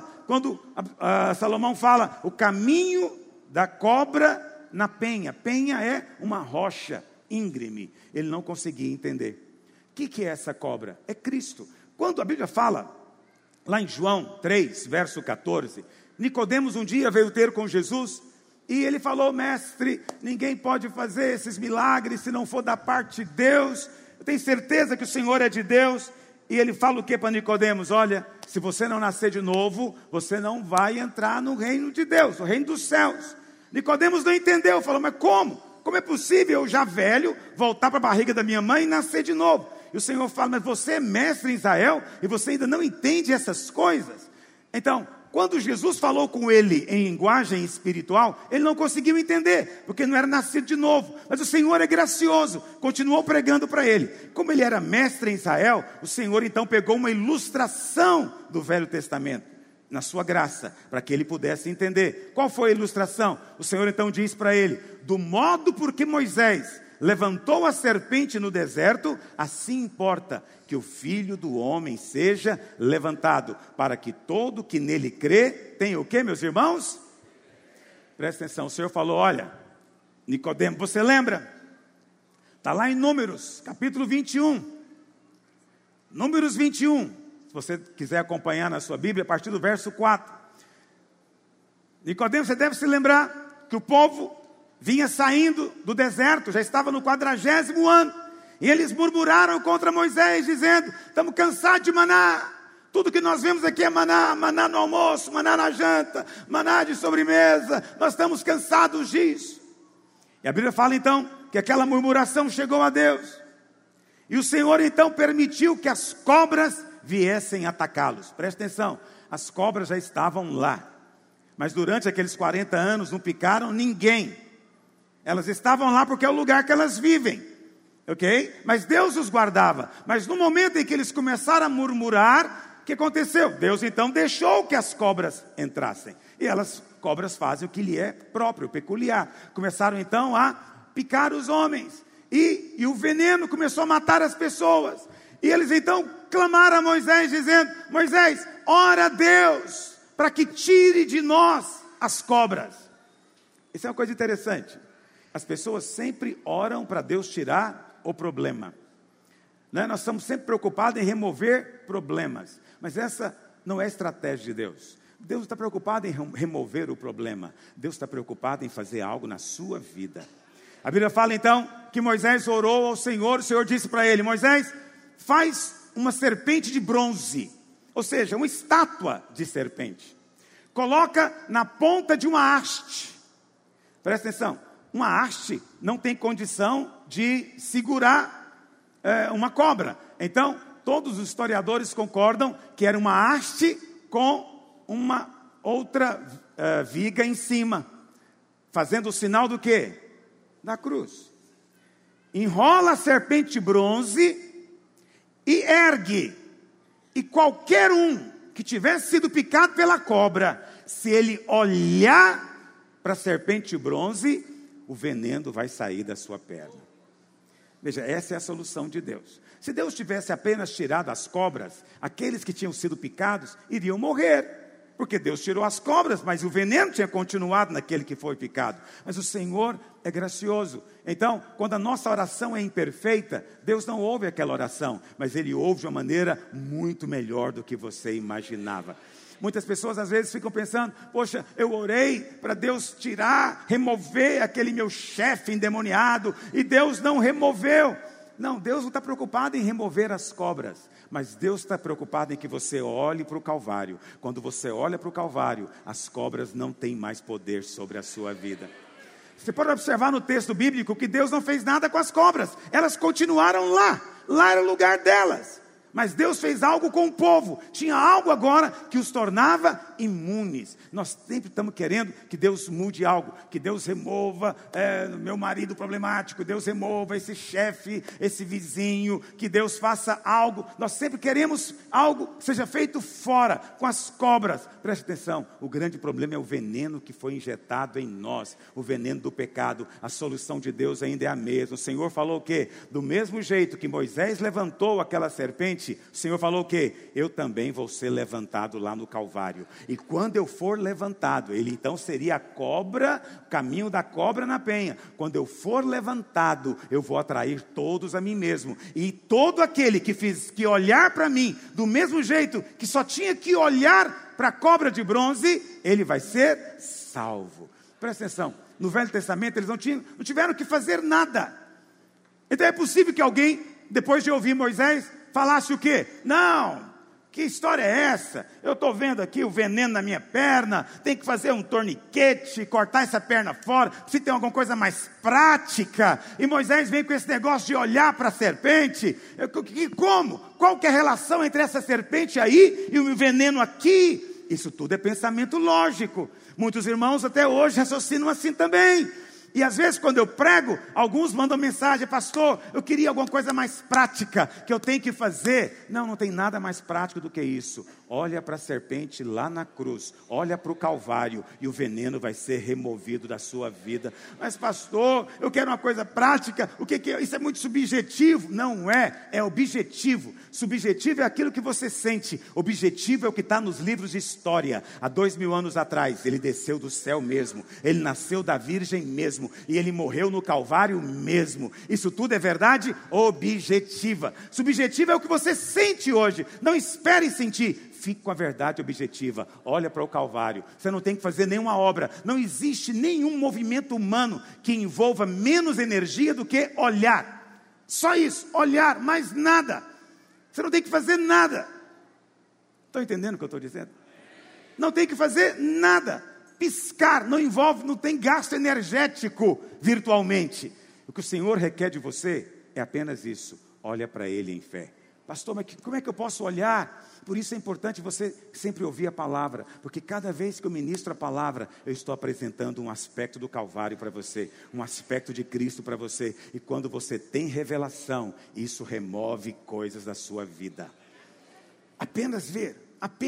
Salomão fala, o caminho da cobra na penha. Penha é uma rocha íngreme. Ele não conseguia entender. O que é essa cobra? É Cristo. Quando a Bíblia fala, lá em João 3, verso 14, Nicodemos um dia veio ter com Jesus, e ele falou, mestre, ninguém pode fazer esses milagres se não for da parte de Deus. Eu tenho certeza que o Senhor é de Deus. E ele fala o que para Nicodemos? Olha, se você não nascer de novo, você não vai entrar no reino de Deus, no reino dos céus. Nicodemos não entendeu, falou, mas como? Como é possível eu já velho, voltar para a barriga da minha mãe e nascer de novo? E o Senhor fala, mas você é mestre em Israel e você ainda não entende essas coisas? Então, quando Jesus falou com ele em linguagem espiritual, ele não conseguiu entender, porque não era nascido de novo. Mas o Senhor é gracioso, continuou pregando para ele. Como ele era mestre em Israel, o Senhor então pegou uma ilustração do Velho Testamento, na sua graça, para que ele pudesse entender. Qual foi a ilustração? O Senhor então diz para ele, do modo por que Moisés levantou a serpente no deserto, assim importa que o Filho do Homem seja levantado, para que todo que nele crê, tenha o que, meus irmãos? Presta atenção, o Senhor falou, olha, Nicodemo, você lembra? Está lá em Números, capítulo 21. Números 21, você quiser acompanhar na sua Bíblia, a partir do verso 4. Nicodemo, você deve se lembrar que o povo vinha saindo do deserto, já estava no 40º ano, e eles murmuraram contra Moisés, dizendo: estamos cansados de maná, tudo que nós vemos aqui é maná, maná no almoço, maná na janta, maná de sobremesa, nós estamos cansados disso. E a Bíblia fala então, que aquela murmuração chegou a Deus, e o Senhor então permitiu que as cobras viessem atacá-los. Presta atenção, as cobras já estavam lá, mas durante aqueles 40 anos não picaram ninguém. Elas estavam lá porque é o lugar que elas vivem, ok? Mas Deus os guardava. Mas no momento em que eles começaram a murmurar, o que aconteceu? Deus então deixou que as cobras entrassem. E cobras fazem o que lhe é próprio, peculiar. Começaram então a picar os homens. E o veneno começou a matar as pessoas. E eles então clamaram a Moisés, dizendo: Moisés, ora a Deus para que tire de nós as cobras. Isso é uma coisa interessante. As pessoas sempre oram para Deus tirar o problema, né? Nós estamos sempre preocupados em remover problemas, mas essa não é a estratégia de Deus. Deus está preocupado em remover o problema. Deus está preocupado em fazer algo na sua vida. A Bíblia fala então que Moisés orou ao Senhor. O Senhor disse para ele: Moisés, faz uma serpente de bronze, ou seja, uma estátua de serpente. Coloca na ponta de uma haste. Presta atenção. Uma haste não tem condição de segurar uma cobra. Então, todos os historiadores concordam que era uma haste com uma outra viga em cima, fazendo o sinal do quê? Da cruz. Enrola a serpente de bronze e ergue. E qualquer um que tivesse sido picado pela cobra, se ele olhar para a serpente de bronze, o veneno vai sair da sua perna. Veja, essa é a solução de Deus. Se Deus tivesse apenas tirado as cobras, aqueles que tinham sido picados iriam morrer, porque Deus tirou as cobras, mas o veneno tinha continuado naquele que foi picado. Mas o Senhor é gracioso. Então, quando a nossa oração é imperfeita, Deus não ouve aquela oração, mas Ele ouve de uma maneira muito melhor do que você imaginava. Muitas pessoas às vezes ficam pensando: poxa, eu orei para Deus tirar, remover aquele meu chefe endemoniado, e Deus não removeu. Não, Deus não está preocupado em remover as cobras, mas Deus está preocupado em que você olhe para o Calvário. Quando você olha para o Calvário, as cobras não têm mais poder sobre a sua vida. Você pode observar no texto bíblico que Deus não fez nada com as cobras, elas continuaram lá era o lugar delas. Mas Deus fez algo com o povo. Tinha algo agora que os tornava imunes. Nós sempre estamos querendo que Deus mude algo. Que Deus remova meu marido problemático. Deus remova esse chefe, esse vizinho. Que Deus faça algo. Nós sempre queremos algo que seja feito fora, com as cobras. Preste atenção. O grande problema é o veneno que foi injetado em nós. O veneno do pecado. A solução de Deus ainda é a mesma. O Senhor falou o quê? Do mesmo jeito que Moisés levantou aquela serpente, o Senhor falou o quê? Eu também vou ser levantado lá no Calvário. E quando eu for levantado, ele então seria a cobra, o caminho da cobra na penha. Quando eu for levantado, eu vou atrair todos a mim mesmo. E todo aquele que olhar para mim, do mesmo jeito que só tinha que olhar para a cobra de bronze, ele vai ser salvo. Presta atenção, no Velho Testamento eles não tiveram que fazer nada. Então é possível que alguém, depois de ouvir Moisés, falasse o quê? Não, que história é essa? Eu estou vendo aqui o veneno na minha perna, tem que fazer um torniquete, cortar essa perna fora, se tem alguma coisa mais prática. E Moisés vem com esse negócio de olhar para a serpente. Como? Qual que é a relação entre essa serpente aí e o veneno aqui? Isso tudo é pensamento lógico. Muitos irmãos até hoje raciocinam assim também. E às vezes quando eu prego, alguns mandam mensagem: pastor, eu queria alguma coisa mais prática que eu tenho que fazer. Não tem nada mais prático do que isso. olha para a serpente lá na cruz, olha para o Calvário, e o veneno vai ser removido da sua vida. Mas pastor, eu quero uma coisa prática, o que é? Isso é muito subjetivo. Não é, é objetivo. Subjetivo é aquilo que você sente, objetivo é o que está nos livros de história. Há 2000 anos atrás, ele desceu do céu mesmo, ele nasceu da virgem mesmo, e ele morreu no Calvário mesmo. Isso tudo é verdade objetiva. Subjetiva é o que você sente hoje. Não espere sentir, fique com a verdade objetiva. Olha para o Calvário, você não tem que fazer nenhuma obra. Não existe nenhum movimento humano que envolva menos energia do que olhar. Só isso, olhar, mais nada. Você não tem que fazer nada. Estão entendendo o que eu estou dizendo? Não tem que fazer nada. Piscar não envolve, não tem gasto energético virtualmente. O que o Senhor requer de você é apenas isso. Olha para Ele em fé. Pastor, mas como é que eu posso olhar? Por isso é importante você sempre ouvir a palavra, porque cada vez que eu ministro a palavra, eu estou apresentando um aspecto do Calvário para você, um aspecto de Cristo para você, e quando você tem revelação, isso remove coisas da sua vida. Apenas ver,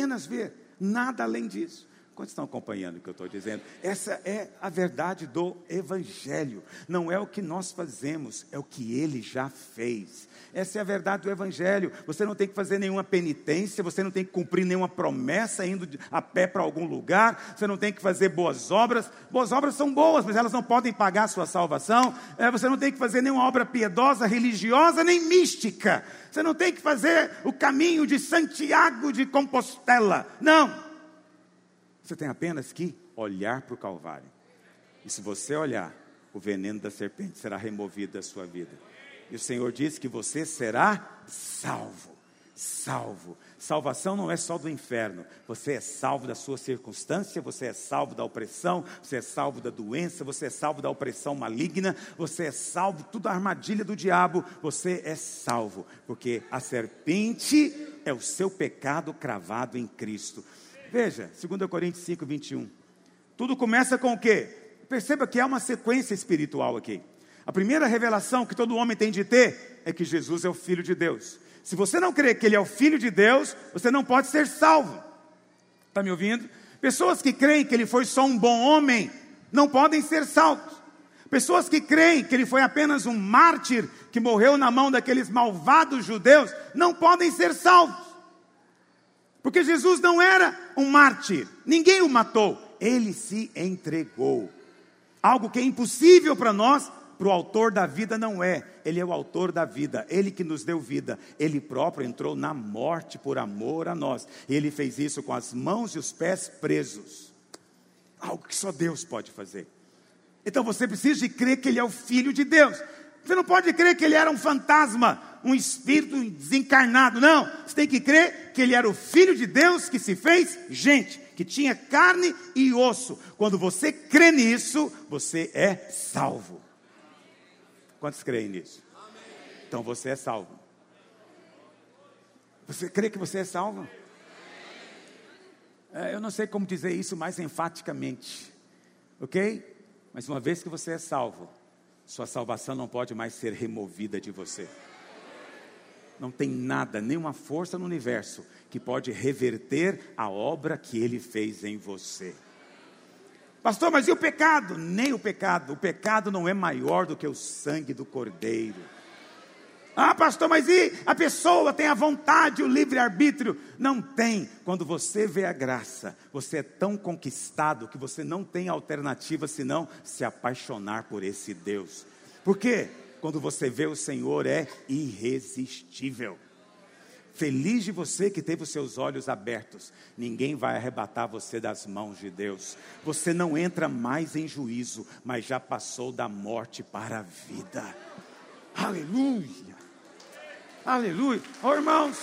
nada além disso. Quantos estão acompanhando o que eu estou dizendo? Essa é a verdade do Evangelho. Não é o que nós fazemos, é o que Ele já fez. Essa é a verdade do Evangelho. Você não tem que fazer nenhuma penitência, você não tem que cumprir nenhuma promessa indo a pé para algum lugar, você não tem que fazer boas obras. Boas obras são boas, mas elas não podem pagar a sua salvação. Você não tem que fazer nenhuma obra piedosa, religiosa, nem mística. Você não tem que fazer o caminho de Santiago de Compostela. Não. Você tem apenas que olhar para o Calvário. E se você olhar, o veneno da serpente será removido da sua vida. E o Senhor diz que você será salvo. Salvo. Salvação não é só do inferno. Você é salvo da sua circunstância, você é salvo da opressão, você é salvo da doença, você é salvo da opressão maligna, você é salvo de toda a armadilha do diabo, você é salvo. Porque a serpente é o seu pecado cravado em Cristo. Veja, 2 Coríntios 5, 21. Tudo começa com o quê? Perceba que há uma sequência espiritual aqui. A primeira revelação que todo homem tem de ter é que Jesus é o Filho de Deus. Se você não crê que Ele é o Filho de Deus, você não pode ser salvo. Está me ouvindo? Pessoas que creem que Ele foi só um bom homem, não podem ser salvos. Pessoas que creem que Ele foi apenas um mártir, que morreu na mão daqueles malvados judeus, não podem ser salvos. Porque Jesus não era um mártir, ninguém o matou, Ele se entregou. Algo que é impossível para nós, para o autor da vida não é. Ele é o autor da vida, Ele que nos deu vida. Ele próprio entrou na morte por amor a nós. E Ele fez isso com as mãos e os pés presos. Algo que só Deus pode fazer. Então você precisa de crer que Ele é o Filho de Deus. Você não pode crer que Ele era um fantasma, um espírito desencarnado. Não, você tem que crer que Ele era o Filho de Deus que se fez gente, que tinha carne e osso. Quando você crê nisso, você é salvo. Quantos creem nisso? Então você é salvo. Você crê que você é salvo? Eu não sei como dizer isso mais enfaticamente, ok? Mas uma vez que você é salvo, sua salvação não pode mais ser removida de você. Não tem nada, nenhuma força no universo que pode reverter a obra que Ele fez em você. Pastor, mas e o pecado? Nem o pecado. O pecado não é maior do que o sangue do Cordeiro. Ah, pastor, mas e a pessoa tem a vontade, o livre-arbítrio? Não tem. Quando você vê a graça, você é tão conquistado que você não tem alternativa senão se apaixonar por esse Deus. Por quê? Quando você vê o Senhor é irresistível. Feliz de você que teve os seus olhos abertos. Ninguém vai arrebatar você das mãos de Deus. Você não entra mais em juízo, mas já passou da morte para a vida. Aleluia. Aleluia. Oh, irmãos,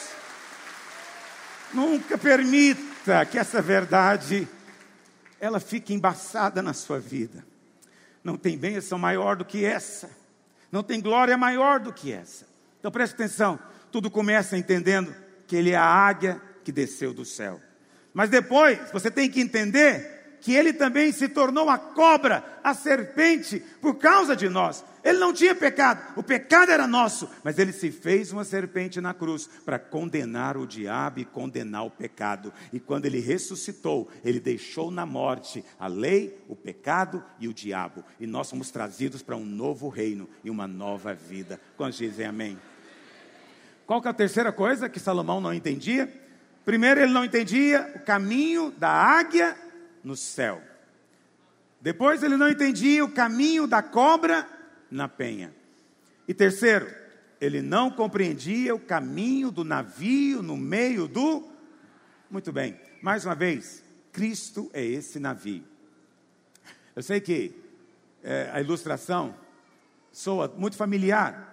nunca permita que essa verdade ela fique embaçada na sua vida. Não tem bênção maior do que essa. Não tem glória maior do que essa. Então preste atenção. Tudo começa entendendo que Ele é a águia que desceu do céu. Mas depois você tem que entender que ele também se tornou a cobra, a serpente, por causa de nós. Ele não tinha pecado, o pecado era nosso, mas ele se fez uma serpente na cruz para condenar o diabo e condenar o pecado. E quando ele ressuscitou, ele deixou na morte a lei, o pecado e o diabo. E nós somos trazidos para um novo reino e uma nova vida. Quantos dizem amém? Qual que é a terceira coisa que Salomão não entendia? Primeiro, ele não entendia o caminho da águia no céu. Depois, ele não entendia o caminho da cobra na penha. E terceiro, ele não compreendia o caminho do navio no meio do... Muito bem, mais uma vez, Cristo é esse navio. Eu sei que a ilustração soa muito familiar,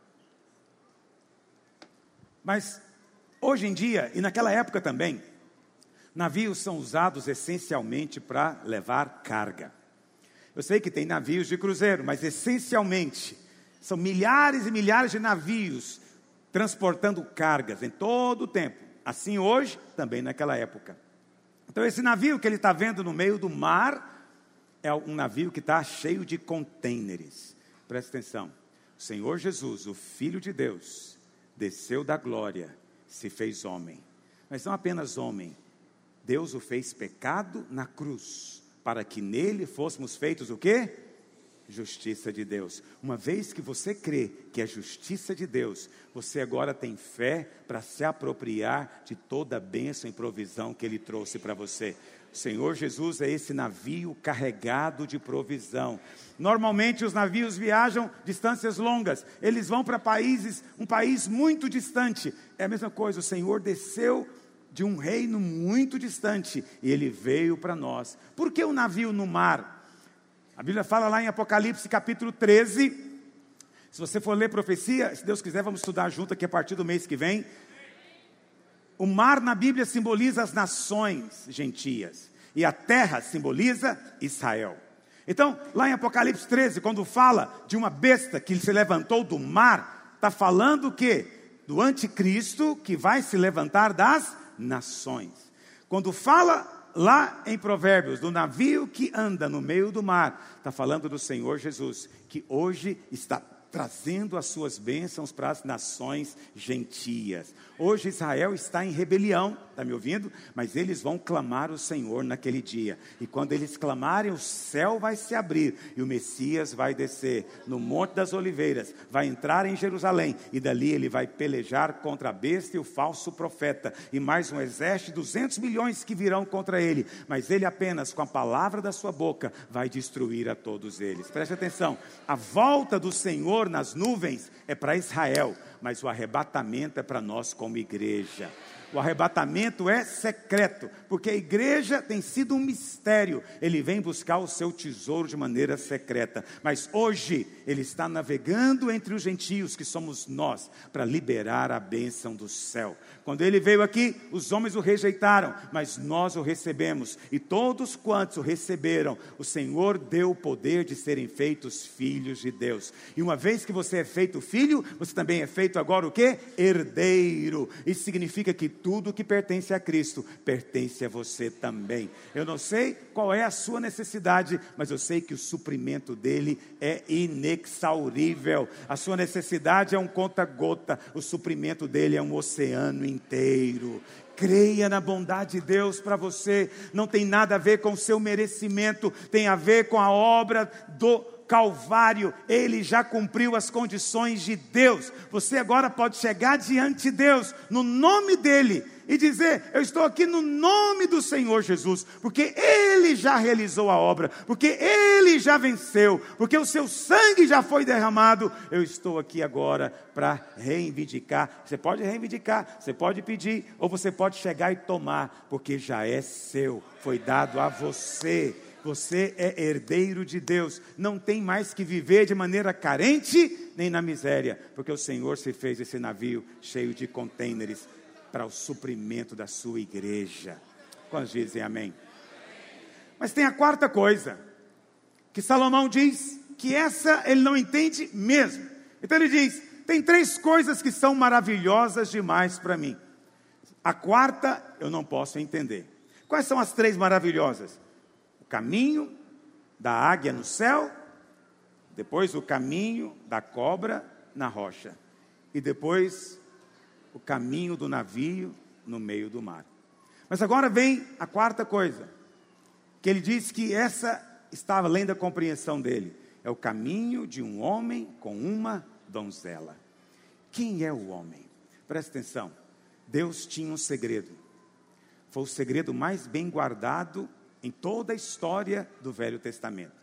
mas hoje em dia, e naquela época também, navios são usados essencialmente para levar carga. Eu sei que tem navios de cruzeiro, mas essencialmente são milhares e milhares de navios transportando cargas em todo o tempo. Assim hoje, também naquela época. Então esse navio que ele está vendo no meio do mar é um navio que está cheio de contêineres. Presta atenção. O Senhor Jesus, o Filho de Deus, desceu da glória, se fez homem. Mas não apenas homem. Deus o fez pecado na cruz, para que nele fôssemos feitos o quê? Justiça de Deus. Uma vez que você crê que é justiça de Deus, você agora tem fé para se apropriar de toda a bênção e provisão que Ele trouxe para você. O Senhor Jesus é esse navio carregado de provisão. Normalmente os navios viajam distâncias longas. Eles vão para um país muito distante. É a mesma coisa, o Senhor desceu de um reino muito distante e Ele veio para nós. Por que o navio no mar? A Bíblia fala lá em Apocalipse capítulo 13. Se você for ler profecia, se Deus quiser, vamos estudar junto aqui a partir do mês que vem. O mar na Bíblia simboliza as nações gentias e a terra simboliza Israel. Então, lá em Apocalipse 13, quando fala de uma besta que se levantou do mar, está falando o quê? Do anticristo que vai se levantar das nações. Quando fala lá em Provérbios do navio que anda no meio do mar, está falando do Senhor Jesus, que hoje está trazendo as suas bênçãos para as nações gentias. Hoje Israel está em rebelião, está me ouvindo? Mas eles vão clamar o Senhor naquele dia. E quando eles clamarem, o céu vai se abrir e o Messias vai descer no Monte das Oliveiras, vai entrar em Jerusalém e dali ele vai pelejar contra a besta e o falso profeta e mais um exército de 200 milhões que virão contra ele. Mas ele apenas com a palavra da sua boca vai destruir a todos eles. Preste atenção, a volta do Senhor nas nuvens é para Israel, mas o arrebatamento é para nós como igreja. O arrebatamento é secreto, porque a igreja tem sido um mistério. Ele vem buscar o seu tesouro de maneira secreta. Mas hoje, ele está navegando entre os gentios, que somos nós, para liberar a bênção do céu. Quando ele veio aqui, os homens o rejeitaram, mas nós o recebemos. E todos quantos o receberam, o Senhor deu o poder de serem feitos filhos de Deus. E uma vez que você é feito filho, você também é feito agora o quê? Herdeiro. Isso significa que tudo que pertence a Cristo, pertence a você também. Eu não sei qual é a sua necessidade, mas eu sei que o suprimento dele é inexaurível. A sua necessidade é um conta-gota, o suprimento dele é um oceano inteiro. Creia na bondade de Deus para você. Não tem nada a ver com o seu merecimento, tem a ver com a obra do Calvário. Ele já cumpriu as condições de Deus. Você agora pode chegar diante de Deus no nome dele e dizer: eu estou aqui no nome do Senhor Jesus, porque Ele já realizou a obra, porque Ele já venceu, porque o seu sangue já foi derramado. Eu estou aqui agora para reivindicar. Você pode reivindicar, você pode pedir, ou você pode chegar e tomar, porque já é seu, foi dado a você. Você é herdeiro de Deus, não tem mais que viver de maneira carente, nem na miséria, porque o Senhor se fez esse navio cheio de contêineres para o suprimento da sua igreja. Quantos dizem amém? Mas tem a quarta coisa, que Salomão diz, que essa ele não entende mesmo. Então ele diz, tem 3 coisas que são maravilhosas demais para mim. A quarta eu não posso entender. Quais são as 3 maravilhosas? caminho da águia no céu, depois o caminho da cobra na rocha, e depois o caminho do navio no meio do mar. Mas agora vem a quarta coisa, que ele diz que essa estava além da compreensão dele. É o caminho de um homem com uma donzela. Quem é o homem? Presta atenção. Deus tinha um segredo. Foi o segredo mais bem guardado em toda a história do Velho Testamento.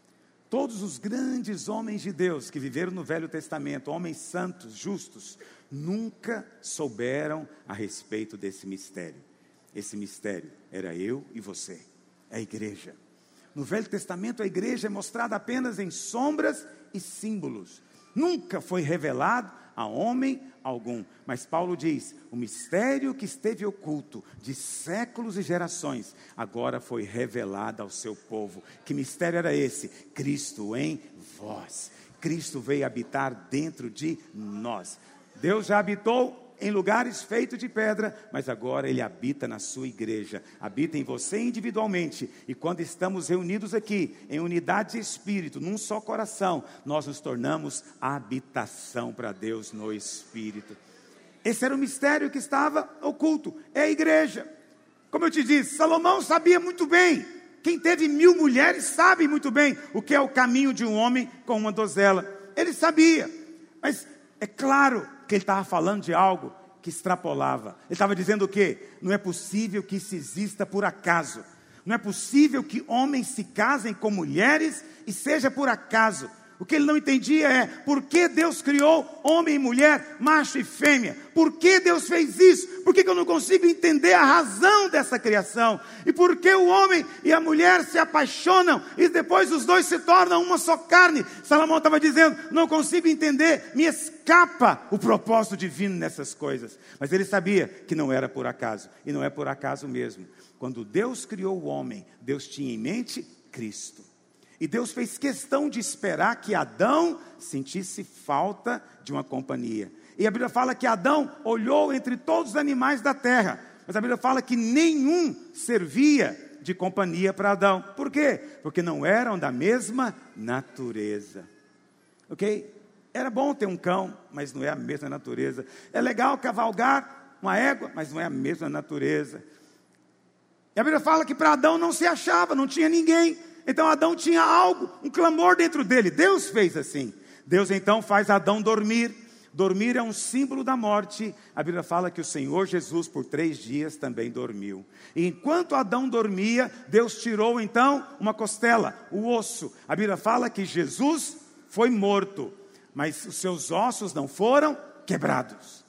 Todos os grandes homens de Deus que viveram no Velho Testamento, homens santos, justos, nunca souberam a respeito desse mistério. Esse mistério era eu e você, a igreja. No Velho Testamento, a igreja é mostrada apenas em sombras e símbolos. Nunca foi revelado a homem algum. Mas Paulo diz, o mistério que esteve oculto de séculos e gerações, agora foi revelado ao seu povo. Que mistério era esse? Cristo em vós. Cristo veio habitar dentro de nós. Deus já habitou em lugares feitos de pedra, mas agora Ele habita na sua igreja, habita em você individualmente, e quando estamos reunidos aqui, em unidade de espírito, num só coração, nós nos tornamos habitação para Deus no Espírito. Esse era o mistério que estava oculto, é a igreja. Como eu te disse, Salomão sabia muito bem, quem teve 1000 mulheres sabe muito bem o que é o caminho de um homem com uma donzela. Ele sabia, mas é claro que ele estava falando de algo que extrapolava. Ele estava dizendo o quê? Não é possível que isso exista por acaso. Não é possível que homens se casem com mulheres e seja por acaso. O que ele não entendia é, por que Deus criou homem e mulher, macho e fêmea? Por que Deus fez isso? Por que eu não consigo entender a razão dessa criação? E por que o homem e a mulher se apaixonam e depois os dois se tornam uma só carne? Salomão estava dizendo, não consigo entender, me escapa o propósito divino nessas coisas. Mas ele sabia que não era por acaso, e não é por acaso mesmo. Quando Deus criou o homem, Deus tinha em mente Cristo. E Deus fez questão de esperar que Adão sentisse falta de uma companhia. E a Bíblia fala que Adão olhou entre todos os animais da terra. Mas a Bíblia fala que nenhum servia de companhia para Adão. Por quê? Porque não eram da mesma natureza. Ok? Era bom ter um cão, mas não é a mesma natureza. É legal cavalgar uma égua, mas não é a mesma natureza. E a Bíblia fala que para Adão não se achava, não tinha ninguém. Então Adão tinha algo, um clamor dentro dele. Deus fez assim. Deus então faz Adão dormir. Dormir é um símbolo da morte. A Bíblia fala que o Senhor Jesus por 3 dias também dormiu. E enquanto Adão dormia, Deus tirou então uma costela, o osso. A Bíblia fala que Jesus foi morto, mas os seus ossos não foram quebrados.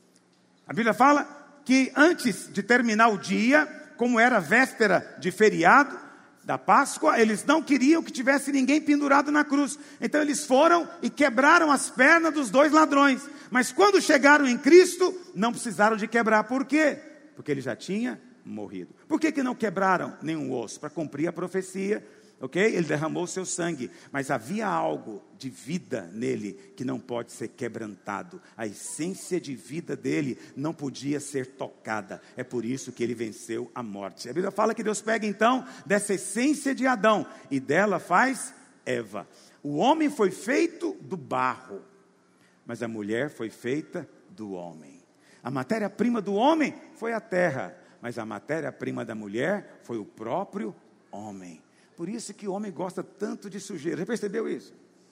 A Bíblia fala que antes de terminar o dia, como era véspera de feriado da Páscoa, eles não queriam que tivesse ninguém pendurado na cruz. Então eles foram e quebraram as pernas dos 2 ladrões. Mas quando chegaram em Cristo, não precisaram de quebrar. Por quê? Porque ele já tinha morrido. Por que não quebraram nenhum osso? Para cumprir a profecia. Ok? Ele derramou o seu sangue, mas havia algo de vida nele que não pode ser quebrantado. A essência de vida dele não podia ser tocada. É por isso que ele venceu a morte. A Bíblia fala que Deus pega então dessa essência de Adão e dela faz Eva. O homem foi feito do barro, mas a mulher foi feita do homem. A matéria-prima do homem foi a terra, mas a matéria-prima da mulher foi o próprio homem. Por isso que o homem gosta tanto de sujeira. Já percebeu isso?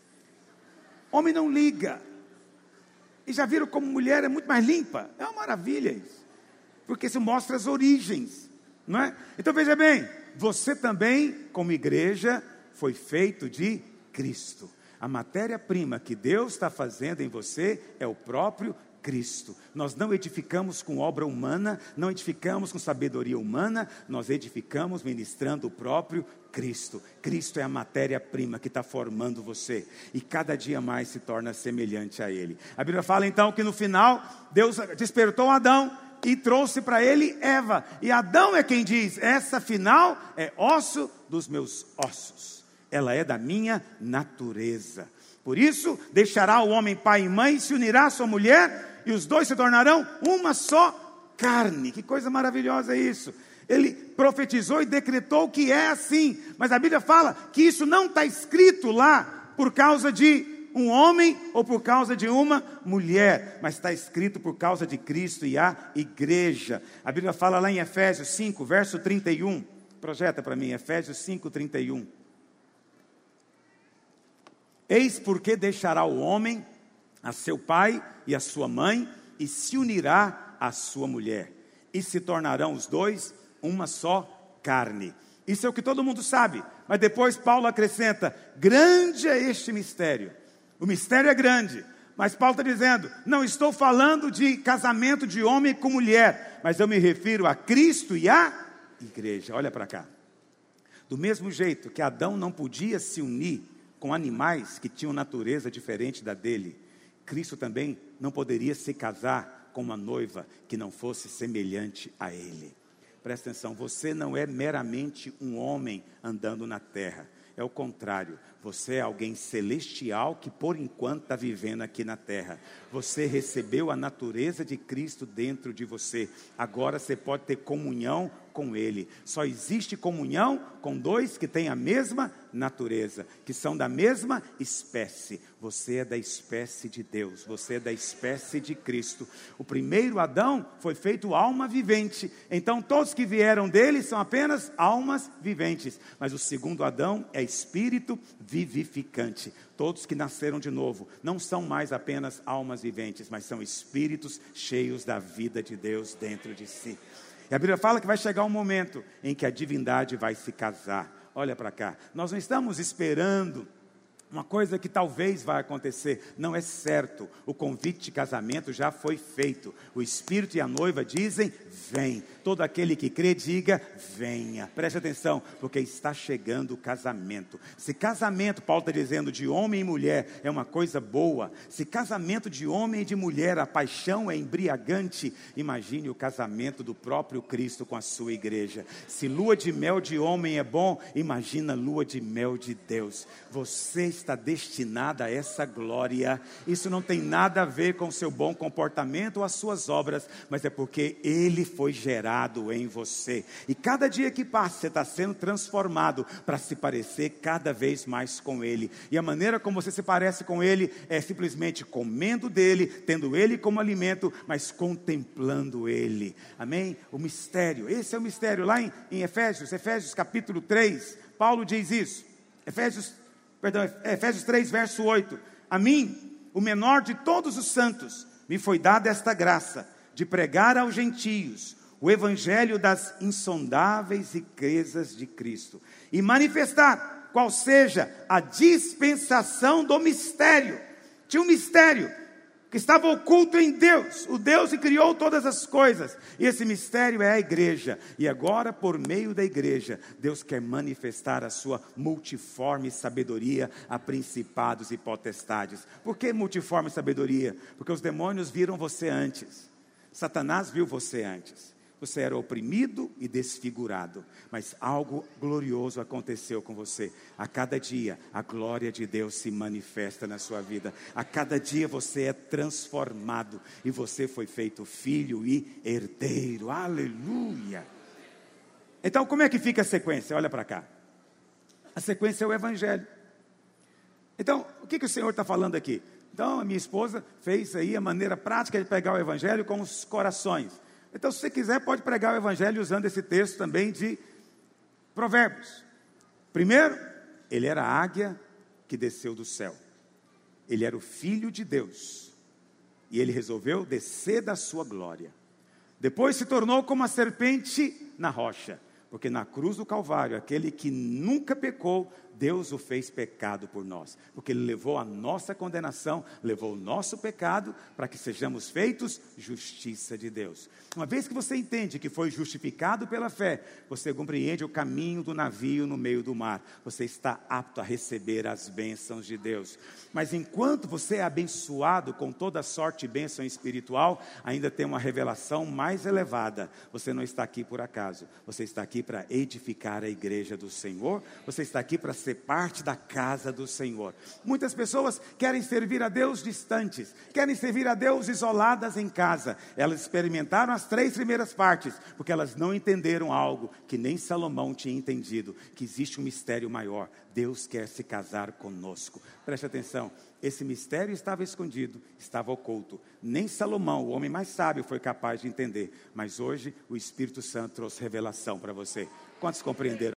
Homem não liga. E já viram como mulher é muito mais limpa? É uma maravilha isso. Porque isso mostra as origens, não é? Então veja bem, você também, como igreja, foi feito de Cristo. A matéria-prima que Deus está fazendo em você é o próprio Cristo. Nós não edificamos com obra humana, não edificamos com sabedoria humana, nós edificamos ministrando o próprio Cristo. Cristo é a matéria-prima que está formando você, e cada dia mais se torna semelhante a Ele. A Bíblia fala então que no final, Deus despertou Adão e trouxe para ele Eva, e Adão é quem diz, essa final é osso dos meus ossos, ela é da minha natureza. Por isso, deixará o homem pai e mãe, se unirá à sua mulher, e os dois se tornarão uma só carne. Que coisa maravilhosa é isso. Ele profetizou e decretou que é assim. Mas a Bíblia fala que isso não está escrito lá por causa de um homem ou por causa de uma mulher, mas está escrito por causa de Cristo e a igreja. A Bíblia fala lá em Efésios 5, verso 31. Projeta para mim, Efésios 5, 31. Eis porque deixará o homem a seu pai e a sua mãe, e se unirá à sua mulher, e se tornarão os dois uma só carne. Isso é o que todo mundo sabe, mas depois Paulo acrescenta: grande é este mistério. O mistério é grande, mas Paulo está dizendo: não estou falando de casamento de homem com mulher, mas eu me refiro a Cristo e a igreja. Olha para cá. Do mesmo jeito que Adão não podia se unir com animais que tinham natureza diferente da dele, Cristo também não poderia se casar com uma noiva que não fosse semelhante a ele. Presta atenção, você não é meramente um homem andando na terra. É o contrário, você é alguém celestial que por enquanto está vivendo aqui na terra. Você recebeu a natureza de Cristo dentro de você. Agora você pode ter comunhão com Ele. Só existe comunhão com dois que têm a mesma natureza, que são da mesma espécie. Você é da espécie de Deus, você é da espécie de Cristo. O primeiro Adão foi feito alma vivente, então todos que vieram dele são apenas almas viventes. Mas o segundo Adão é espírito vivificante. Todos que nasceram de novo não são mais apenas almas viventes, mas são espíritos cheios da vida de Deus dentro de si. E a Bíblia fala que vai chegar um momento em que a divindade vai se casar. Olha para cá, nós não estamos esperando uma coisa que talvez vai acontecer, não é certo. O convite de casamento já foi feito. O Espírito e a noiva dizem: vem. Todo aquele que crê, diga: venha. Preste atenção, porque está chegando o casamento. Se casamento, Paulo está dizendo, de homem e mulher é uma coisa boa. Se casamento de homem e de mulher, a paixão é embriagante, imagine o casamento do próprio Cristo com a sua igreja. Se lua de mel de homem é bom, imagina lua de mel de Deus. Você está destinada a essa glória. Isso não tem nada a ver com o seu bom comportamento ou as suas obras, mas é porque Ele foi gerado em você. E cada dia que passa, você está sendo transformado para se parecer cada vez mais com Ele. E a maneira como você se parece com Ele é simplesmente comendo dele, tendo Ele como alimento, mas contemplando Ele. Amém? O mistério, esse é o mistério. Lá em Efésios capítulo 3, Paulo diz isso. Efésios 3, verso 8. A mim, o menor de todos os santos, me foi dada esta graça, de pregar aos gentios o evangelho das insondáveis riquezas de Cristo, e manifestar qual seja a dispensação do mistério. Tinha um mistério que estava oculto em Deus, o Deus que criou todas as coisas, e esse mistério é a igreja. E agora, por meio da igreja, Deus quer manifestar a sua multiforme sabedoria a principados e potestades. Por que multiforme sabedoria? Porque os demônios viram você antes, Satanás viu você antes. Você era oprimido e desfigurado, mas algo glorioso aconteceu com você. A cada dia, a glória de Deus se manifesta na sua vida. A cada dia você é transformado e você foi feito filho e herdeiro. Aleluia! Então, como é que fica a sequência? Olha para cá. A sequência é o evangelho. Então, o que o Senhor está falando aqui? Então, a minha esposa fez aí a maneira prática de pegar o evangelho com os corações. Então, se você quiser, pode pregar o evangelho usando esse texto também de Provérbios. Primeiro, ele era a águia que desceu do céu. Ele era o Filho de Deus. E ele resolveu descer da sua glória. Depois se tornou como a serpente na rocha. Porque na cruz do Calvário, aquele que nunca pecou, Deus o fez pecado por nós. Porque Ele levou a nossa condenação, levou o nosso pecado, para que sejamos feitos justiça de Deus. Uma vez que você entende que foi justificado pela fé, você compreende o caminho do navio no meio do mar. Você está apto a receber as bênçãos de Deus. Mas enquanto você é abençoado com toda sorte de bênção espiritual, ainda tem uma revelação mais elevada. Você não está aqui por acaso. Você está aqui para edificar a igreja do Senhor. Você está aqui para ser parte da casa do Senhor. Muitas pessoas querem servir a Deus distantes, querem servir a Deus isoladas em casa. Elas experimentaram as 3 primeiras partes, porque elas não entenderam algo que nem Salomão tinha entendido, que existe um mistério maior. Deus quer se casar conosco. Preste atenção, esse mistério estava escondido, estava oculto. Nem Salomão, o homem mais sábio, foi capaz de entender. Mas hoje o Espírito Santo trouxe revelação para você. Quantos compreenderam?